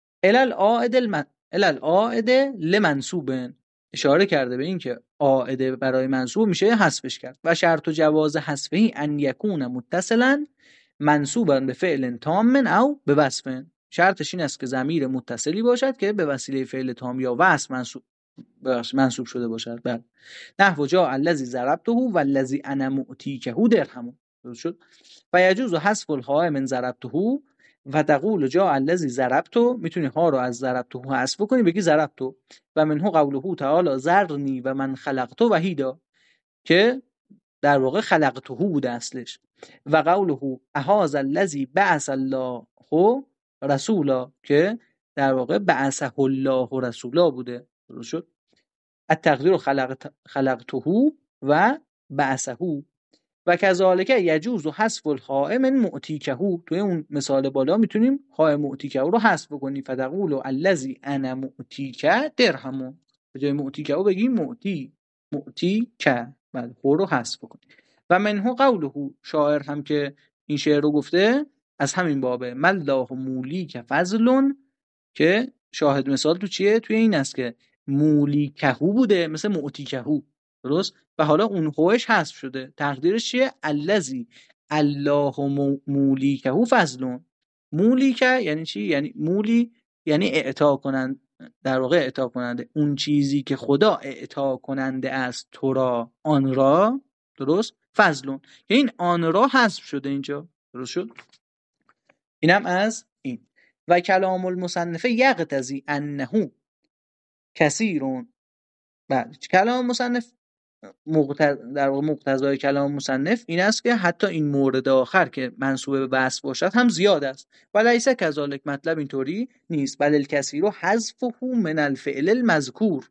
الالعائد لمنصوب، اشاره کرده به این که عائد برای منصوب میشه حذفش کرد. و شرط و جواز حذفه ان یکون متصلا منصوبا به فعل تام او به وصف، شرطش این است که ضمیر متصلی باشد که به وسیله فعل تام یا وصف منصوب شده باشد. بله، نحو جاء الذی ضربته والذی انا معتیکه درهم. درست شد؟ و یجوز حذف الهای من ضربته و تقول جاء الذی ضربته، میتونی ها رو از ضربته حذف کنی بگی ضربته. و منه قوله تعالی ذرنی و من خلقته وحیدا، که در واقع خلقته بوده اصلش. و قوله اهذا الذی بعث الله رسولا، که در واقع بعثه الله رسولا بوده. درست شد؟ التقدیر خلقته و بعثه. و کذالک یجوز حذف الخاء من معتیکه، توی اون مثال بالا میتونیم خاء معتیکه رو حذف بکنیم. فتقول الذی انا معتیکه درهم، به جای معتیکه بگیم معتیکه، بعد خور رو حذف بکنیم. و منه قوله، شاعر هم که این شعر رو گفته از همین بابه، ملاه مولیک فضلون، که شاهد مثال تو چیه؟ توی این است که مولیکهو بوده مثل معتیکهو. درست؟ و حالا اون هوش حذف شده، تقدیرش چیه؟ الذی الله مولیکهو فضلون. مولیکه یعنی چی؟ یعنی مولی یعنی اعطا کنند، در واقع اعطا کننده، اون چیزی که خدا اعطا کننده است تو را آن را. درست؟ فضلون، این آن را حذف شده اینجا. درست شد؟ اینم از این. و کلام المصنف یقتضی انه کثیر بله کلام مصنف در واقع مقتضای کلام مصنف این است که حتی این مورد آخر که منصوب به وصف باشد هم زیاد است و لیس کذالک، مطلب اینطوری نیست، بل الکثیر حذفه من الفعل المذکور.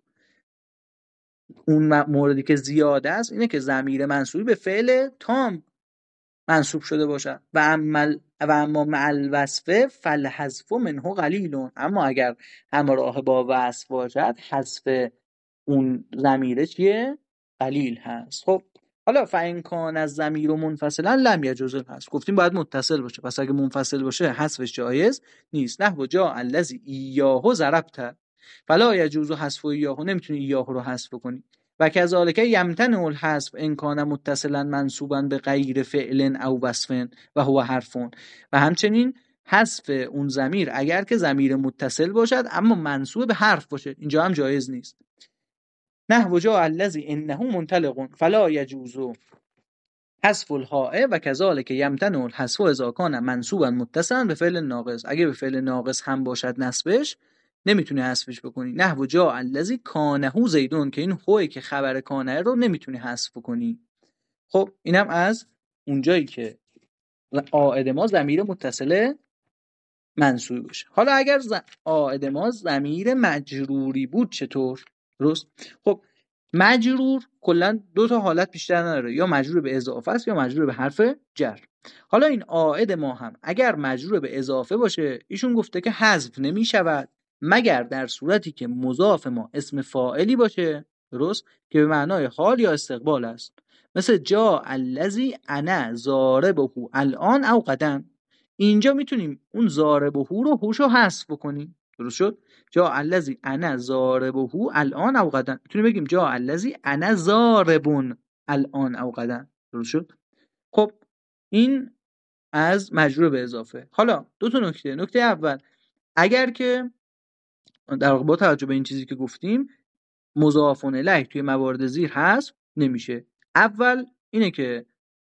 اون موردی که زیاد است اینه که ضمیر منصوبی به فعل تام منصوب شده باشد و اما مع الوصف فالحذف منه قلیل، اما اگر همراه با وصف باشد حذف اون ضمیره چیه؟ قلیل هست. خب حالا فإن کان از ضمیر منفصلا لم یجوز الحذف، گفتیم باید متصل باشه، پس اگه منفصل باشه حذفش جایز نیست. نحو جاء الذی ایاه ضربت فلا یجوز حذف ایاه، نمیتونی ایاه رو حذف کنی. و کذالک یمتنع الحذف ان کان متصلا منصوبا به غیر فعل او وصف و هو حرف. و همچنین حذف اون ضمیر اگر که ضمیر متصل باشد اما منصوب به حرف باشه، اینجا هم جایز نیست. نحو جاء الذی انه منطلق فلا یجوز حذف الهاء و کذالک یمتنع الحذف اذا کان منصوبا متصلا به فعل ناقص، اگه به فعل ناقص هم باشد نصبش نمیتونی حذفش بکنی. نحو جاء الذی کانه زیدون، که این هوی که خبر کانه رو نمیتونی حذف کنی. خب اینم از اونجایی که عائد ما ضمیر متصل منصوب باشه. حالا اگر عائد ما ضمیر مجروری بود چطور؟ درست؟ خب مجرور کلا دو تا حالت بیشتر نداره، یا مجرور به اضافه است یا مجرور به حرف جر. حالا این عائد ما هم اگر مجرور به اضافه باشه ایشون گفته که حذف نمی شود مگر در صورتی که مضاف ما اسم فاعلی باشه، درست، که به معنای حال یا استقبال است، مثل جاء الذی انا ضاربه الان او غدا. اینجا میتونیم اون ضاربه رو هوشو حذف بکنیم، درست شد؟ جاء الذی انا ضاربه الان او غدا، میتونیم بگیم جاء الذی انا ضاربون الان او غدا، درست شد؟ خب این از مجرور به اضافه. حالا دو تا نکته اول، اگر که در واقع با توجه به این چیزی که گفتیم مضاف الیه توی موارد زیر حذف نمیشه. اول اینه که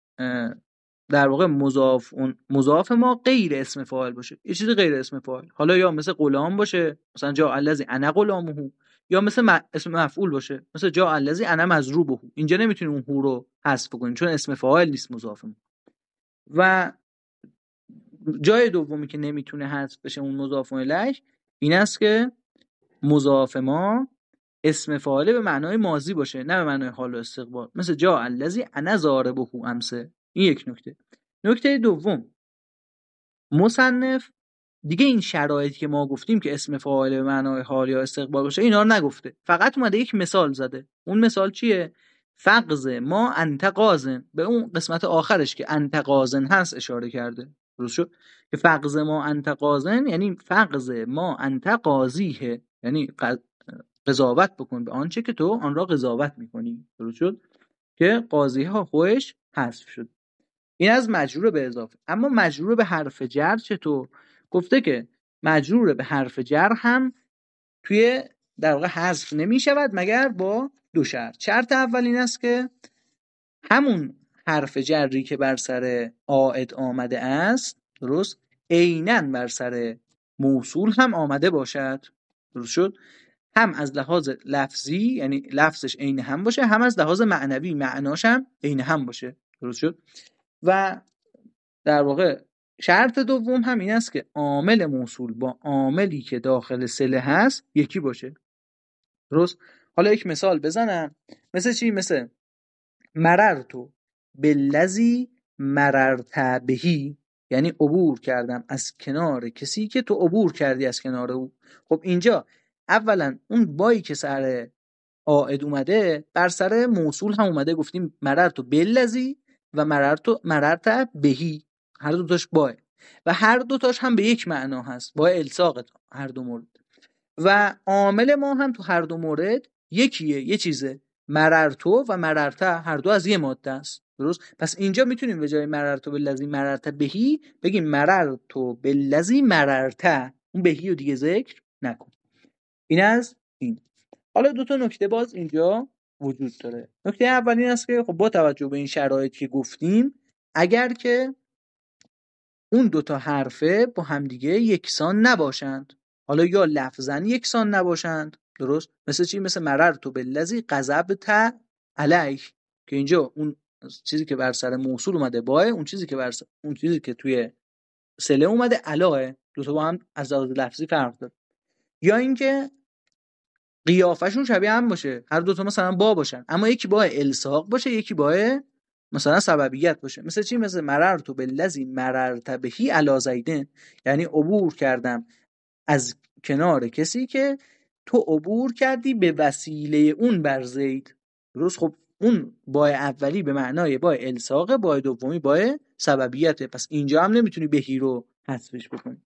در واقع مضاف ما غیر اسم فاعل باشه، یه چیزی غیر اسم فاعل، حالا یا مثل غلام باشه مثلا جاء الذی انا غلامه، یا مثل اسم مفعول باشه مثل جاء الذی انا مضروبه. اینجا نمیتونیم اون هو رو حذف کنیم چون اسم فاعل نیست مضاف ما. و جای دومی که نمیتونه حذف بشه اون مضاف الیه این است که مضاف ما اسم فاعل به معنای ماضی باشه نه به معنای حال و استقبال، مثل جاء الذی انا ضاربه امسه. این یک نکته. نکته دوم، مصنف دیگه این شرایطی که ما گفتیم که اسم فاعل به معنای حال یا استقبال باشه اینا رو نگفته، فقط اومده یک مثال زده. اون مثال چیه؟ فقز ما انت قازن، به اون قسمت آخرش که انت قازن هست اشاره کرده، درست شد؟ که فقز ما انت قازن یعنی فقز ما انت قاضیه، یعنی قضاوت بکن به آنچه که تو آن را قضاوت میکنی، درست شد؟ که قاضی ها خوش حذف شد. این از مجرور به اضافه. اما مجرور به حرف جر چطور؟ گفته که مجرور به حرف جر هم توی در واقع حذف نمی شود مگر با دو شرط. شرط اول این است که همون حرف جری که بر سر عائد آمده است، درست، عیناً بر سر موصول هم آمده باشد، درست شد؟ هم از لحاظ لفظی یعنی لفظش عین هم باشه، هم از لحاظ معنوی معناش هم عین هم باشه، درست شد؟ و در واقع شرط دوم هم این است که عامل موصول با عاملی که داخل صله هست یکی باشه، درست؟ حالا یک مثال بزنم. مثل چی؟ مثل مررتو بالذی مررت بهی، یعنی عبور کردم از کنار کسی که تو عبور کردی از کنار او. خب اینجا اولا اون بایی که سر عائد اومده بر سر موصول هم اومده، گفتیم مررتو بالذی و مررت بهی، هر دو تاش باه و هر دو تاش هم به یک معنا هست، با الصاق هر دو مورد. و عامل ما هم تو هر دو مورد یکیه، یه چیزه، مررتو و مررت هر دو از یه ماده است، درست؟ پس اینجا میتونیم به جای مررتو بالذی مررت بهی بگیم مررتو بالذی مررت، اون بهی رو دیگه ذکر نکن. این از این. حالا دو تا نکته باز اینجا وجود داره. نکته اول این است که خب با توجه به این شرایطی که گفتیم اگر که اون دو تا حرفه با همدیگه یکسان نباشند، حالا یا لفظاً یکسان نباشند درست؟ مثل چی؟ مثل مررت بالذی غضبت علیه، که اینجا اون چیزی که بر سر موصول اومده باه، اون چیزی که اون چیزی که توی سله اومده علاه. دو تا با هم از لحاظ لفظی فرق داره. یا اینکه قیافشون شبیه هم باشه، هر دو تا مثلا با باشن، اما یکی با الساق باشه، یکی با مثلا سببیت باشه. مثل چی؟ مثل مررت بالذی مررت بهی علی زیدن، یعنی عبور کردم از کنار کسی که تو عبور کردی به وسیله اون بر زید. درست؟ خب اون با اولی به معنای با الساقه، با دومی با سببیته، پس اینجا هم نمیتونی بهی رو حذفش بکنی.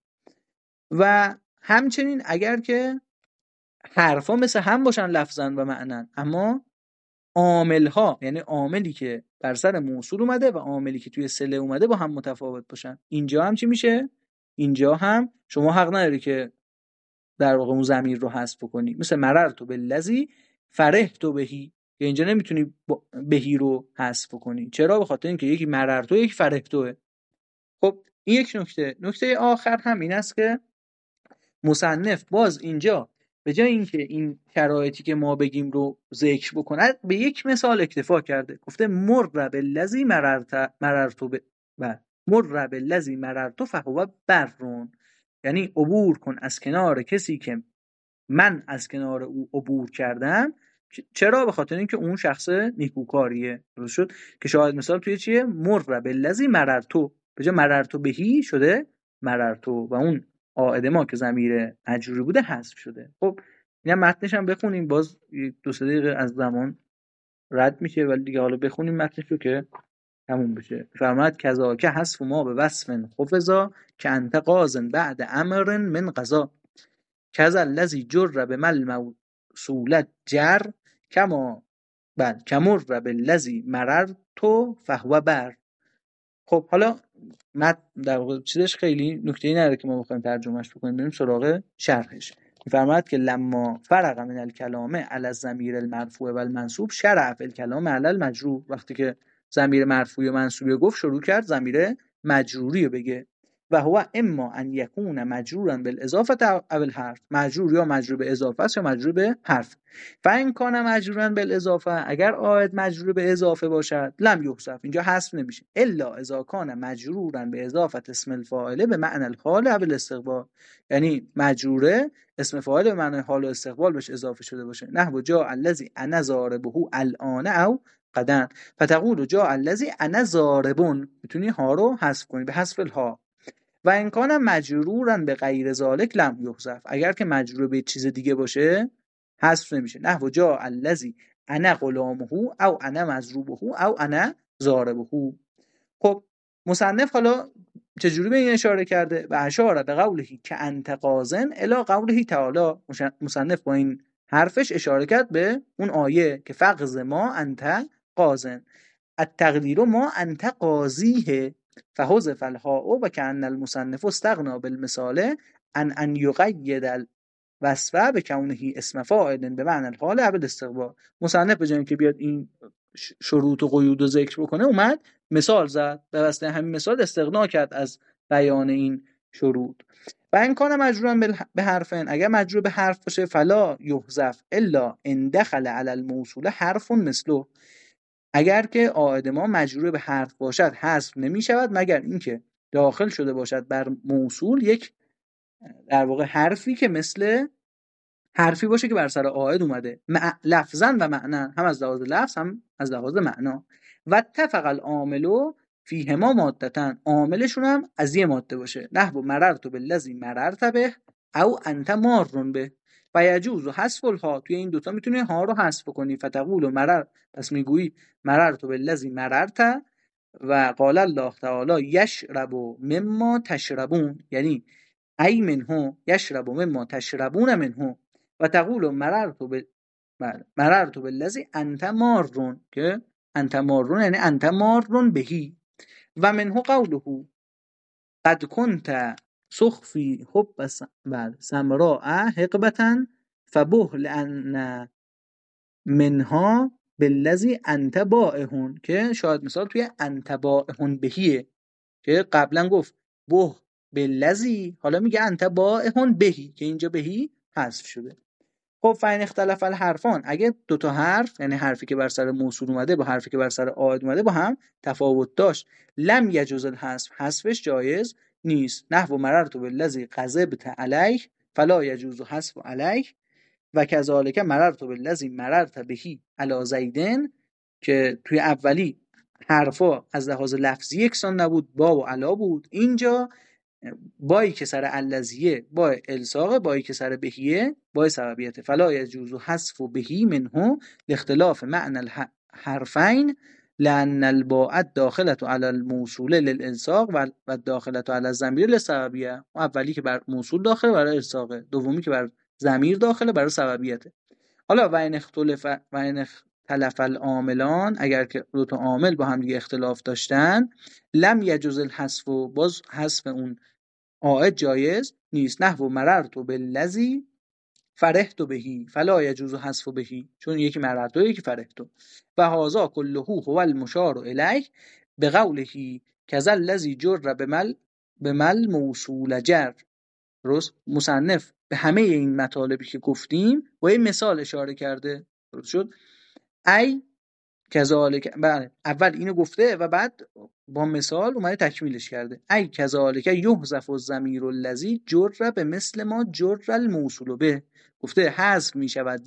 و همچنین اگر که حرفا مثل هم باشن لفظاً و معناً، اما عامل‌ها، یعنی عاملی که بر سر موصول اومده و عاملی که توی صله اومده با هم متفاوت باشن، اینجا هم چی میشه؟ اینجا هم شما حق نداری که در واقع اون ضمیر رو حذف کنی. مثل مررت بالذی فرحت بهی، که اینجا نمیتونی بهی رو حذف کنی. چرا؟ به خاطر اینکه یکی مررت و یکی فرحتوه. خب این یک نکته. نکته آخر هم این است که مصنف باز اینجا به جای اینکه این شرایطی که ما بگیم رو ذکر بکنه، به یک مثال اکتفا کرده. گفته مر بالذی مررت مر بالذی مررت فهو برون، یعنی عبور کن از کنار کسی که من از کنار او عبور کردم. چرا؟ به خاطر اینکه اون شخص نیکوکاریه. درست شد؟ که شاهد مثال توی چیه؟ مر بالذی مررتو، به جای مررتو بهی شده مررتو، و اون عائد ما که ضمیر مجروری بوده حذف شده. خب اینا متنش هم بخونیم، باز 2-3 دقیقه از زمان رد میشه، ولی دیگه حالا بخونیم متنش رو که تموم بشه. فرماید کذا که حذف ما به وصف خفضا که انت قاضن بعد امر من قضا، کذا الذی جر به مل موصولت جر کما کمر بالذی مررت فهو بر. خب حالا در واقع چیزش خیلی نکته‌ای نداره که ما بخوایم ترجمهش بکنیم، بریم سراغ شرحش. می‌فرماید که لما فرق من الکلام علی الضمیر المرفوع و المنصوب شرع فی الکلام علی المجرور، وقتی که ضمیر مرفوع و منصوبی گفت شروع کرد ضمیر مجروری رو بگه. و هو اما ان یکون مجرورا بالاضافه او الحرف، مجرور یا مجرور به اضافه است یا مجرور به حرف. فان کان مجرورا بالاضافه، اگر عائد مجرور به اضافه باشد لم یحذف، اینجا حذف نمیشه، الا اذا کان مجرورا به اضافه اسم الفاعل به معنی الحال او الاستقبال، یعنی مجروره اسم فاعل به معنی حال و استقبال بهش اضافه شده باشه. نحو جاء الذی انا ضاربه الان او غدا، فتقول جاء الذی انا ضاربون، میتونی ها رو حذف کنی به حذف الها. و امکان مجرورا به غیر ذالک لم یحذف، اگر که مجرور به چیز دیگه باشه حذف نمیشه. نحو جاء الذی انا غلامه او انا مضروبه او انا ضاربه. خب مصنف حالا چجوری به این اشاره کرده؟ و اشاره به قوله که انت قاضن الی قوله تعالی، مصنف با این حرفش اشاره کرد به اون آیه که فقض ما انت قاضن، التقدیر ما انت قاضیه فحذف الهاء و کأن المصنف استغنى بالمثال ان یقید الوصف به کونه اسم فاعل به معنی الحال او الاستقبال. مصنف به جای اینکه بیاد این شروط و قیود رو ذکر بکنه اومد مثال زد، به واسطه همین مثال استغنا کرد از بیان این شروط. و این کان مجرورا به حرفن، اگر مجرور به حرف باشه فلا یحذف الا ان دخل علی الموصول حرف مثله، اگر که عائد ما مجرور به حرف باشد حذف نمی شود مگر اینکه داخل شده باشد بر موصول یک در واقع حرفی که مثل حرفی باشه که بر سر عائد اومده، لفظا و معنا، هم از لحاظ لفظ هم از لحاظ معنا. و اتفق العامل فیهما مادتن، عاملشون هم از یه ماده باشه. نحو مررت بالذی مررت به او انت مارون به، و یجوز حذف الها، توی این دوتا میتونی ها رو حذف کنی. فتقول مرر، پس میگویی مررت بالذی مررت و قال الله تعالی یشرب مما تشربون، یعنی ای منه یشرب مما تشربون منه. و تقول مررت بالذی انت مارون، که انت مارون یعنی انت مارون بهی. و منه قوله قد کنت سخفی حب سمراء حقبة فبهل ان منها بالذی انت بائهون، که شاید مثال توی انت بائهون بهیه، که قبلا گفت به بالذی، حالا میگه انت بائهون بهی، که اینجا بهی حذف شده. خب فین اختلف الحرفان، اگه دوتا حرف، یعنی حرفی که بر سر موصول اومده با حرفی که بر سر عائد اومده با هم تفاوت داشت، لم یجوز الحذف، حذفش جایز نیست. نحو مررت بالذی غضبت علیه فلا یجوز حذف علیه و کذالک مررت بالذی مررت بهی علی زیدن، که توی اولی حرفا از لحاظ لفظی یکسان نبود، با و علا بود. اینجا بایی که سر الذیه با الصاق، بایی که سر بهیه با سببیت. فلا یجوز حذف بهی منه لاختلاف معنی الحرفین لان الباء داخله علی الموصول للالصاق و داخله علی الضمیر للسببیه. اولی که بر موصول داخله برای الصاق، دومی که بر ضمیر داخله برای سببیت. حالا و این اختلف العاملان، اگر که دو تا عامل با هم دیگه اختلاف داشتن، لم یجوز الحذف، باز حذف اون عائد جایز نیست. نحو مررت بالذی فرحت بهی فلا یجوز حذف بهی، چون یکی مررت و یکی فرحت. و هذا كله هو المشار الیه بقوله کذا الذی جر بمل موصول جر. درست؟ مصنف به همه این مطالبی که گفتیم با این مثال اشاره کرده. درست شد؟ ای کذالک، بله اول اینو گفته و بعد با مثال اومده تکمیلش کرده. ای کذالک یحذف الضمیر الذی جر به مثل ما جر الموصول به، گفته حذف می شود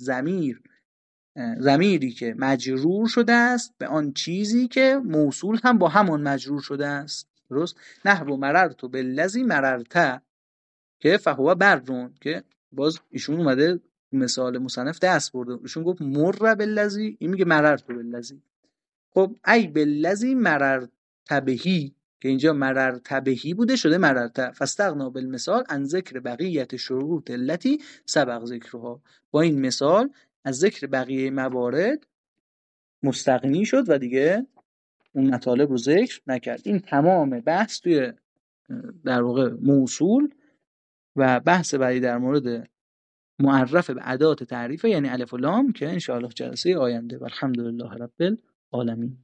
ضمیری که مجرور شده است به آن چیزی که موصول هم با همان مجرور شده است. درست؟ نحو مررت بالذی مررت که فهو برون، که باز ایشون اومده مثال مصنف دست برده، ایشون گفت مر بالذی، این میگه مررت بالذی. خب ای بالذی مررت بهی، که اینجا مررت بهی بوده شده مررت، فاستغنا بالمثال عن ذکر بقیت شروط التي سبق ذکرها. با این مثال از ذکر بقیه موارد مستغنی شد و دیگه اون مطالب رو ذکر نکرد. این تمام بحث توی در واقع موصول. و بحث بعدی در مورد معرف به ادات تعریفه، یعنی الف و لام، که ان شاء الله جلسه آینده. والحمدلله رب العالمین.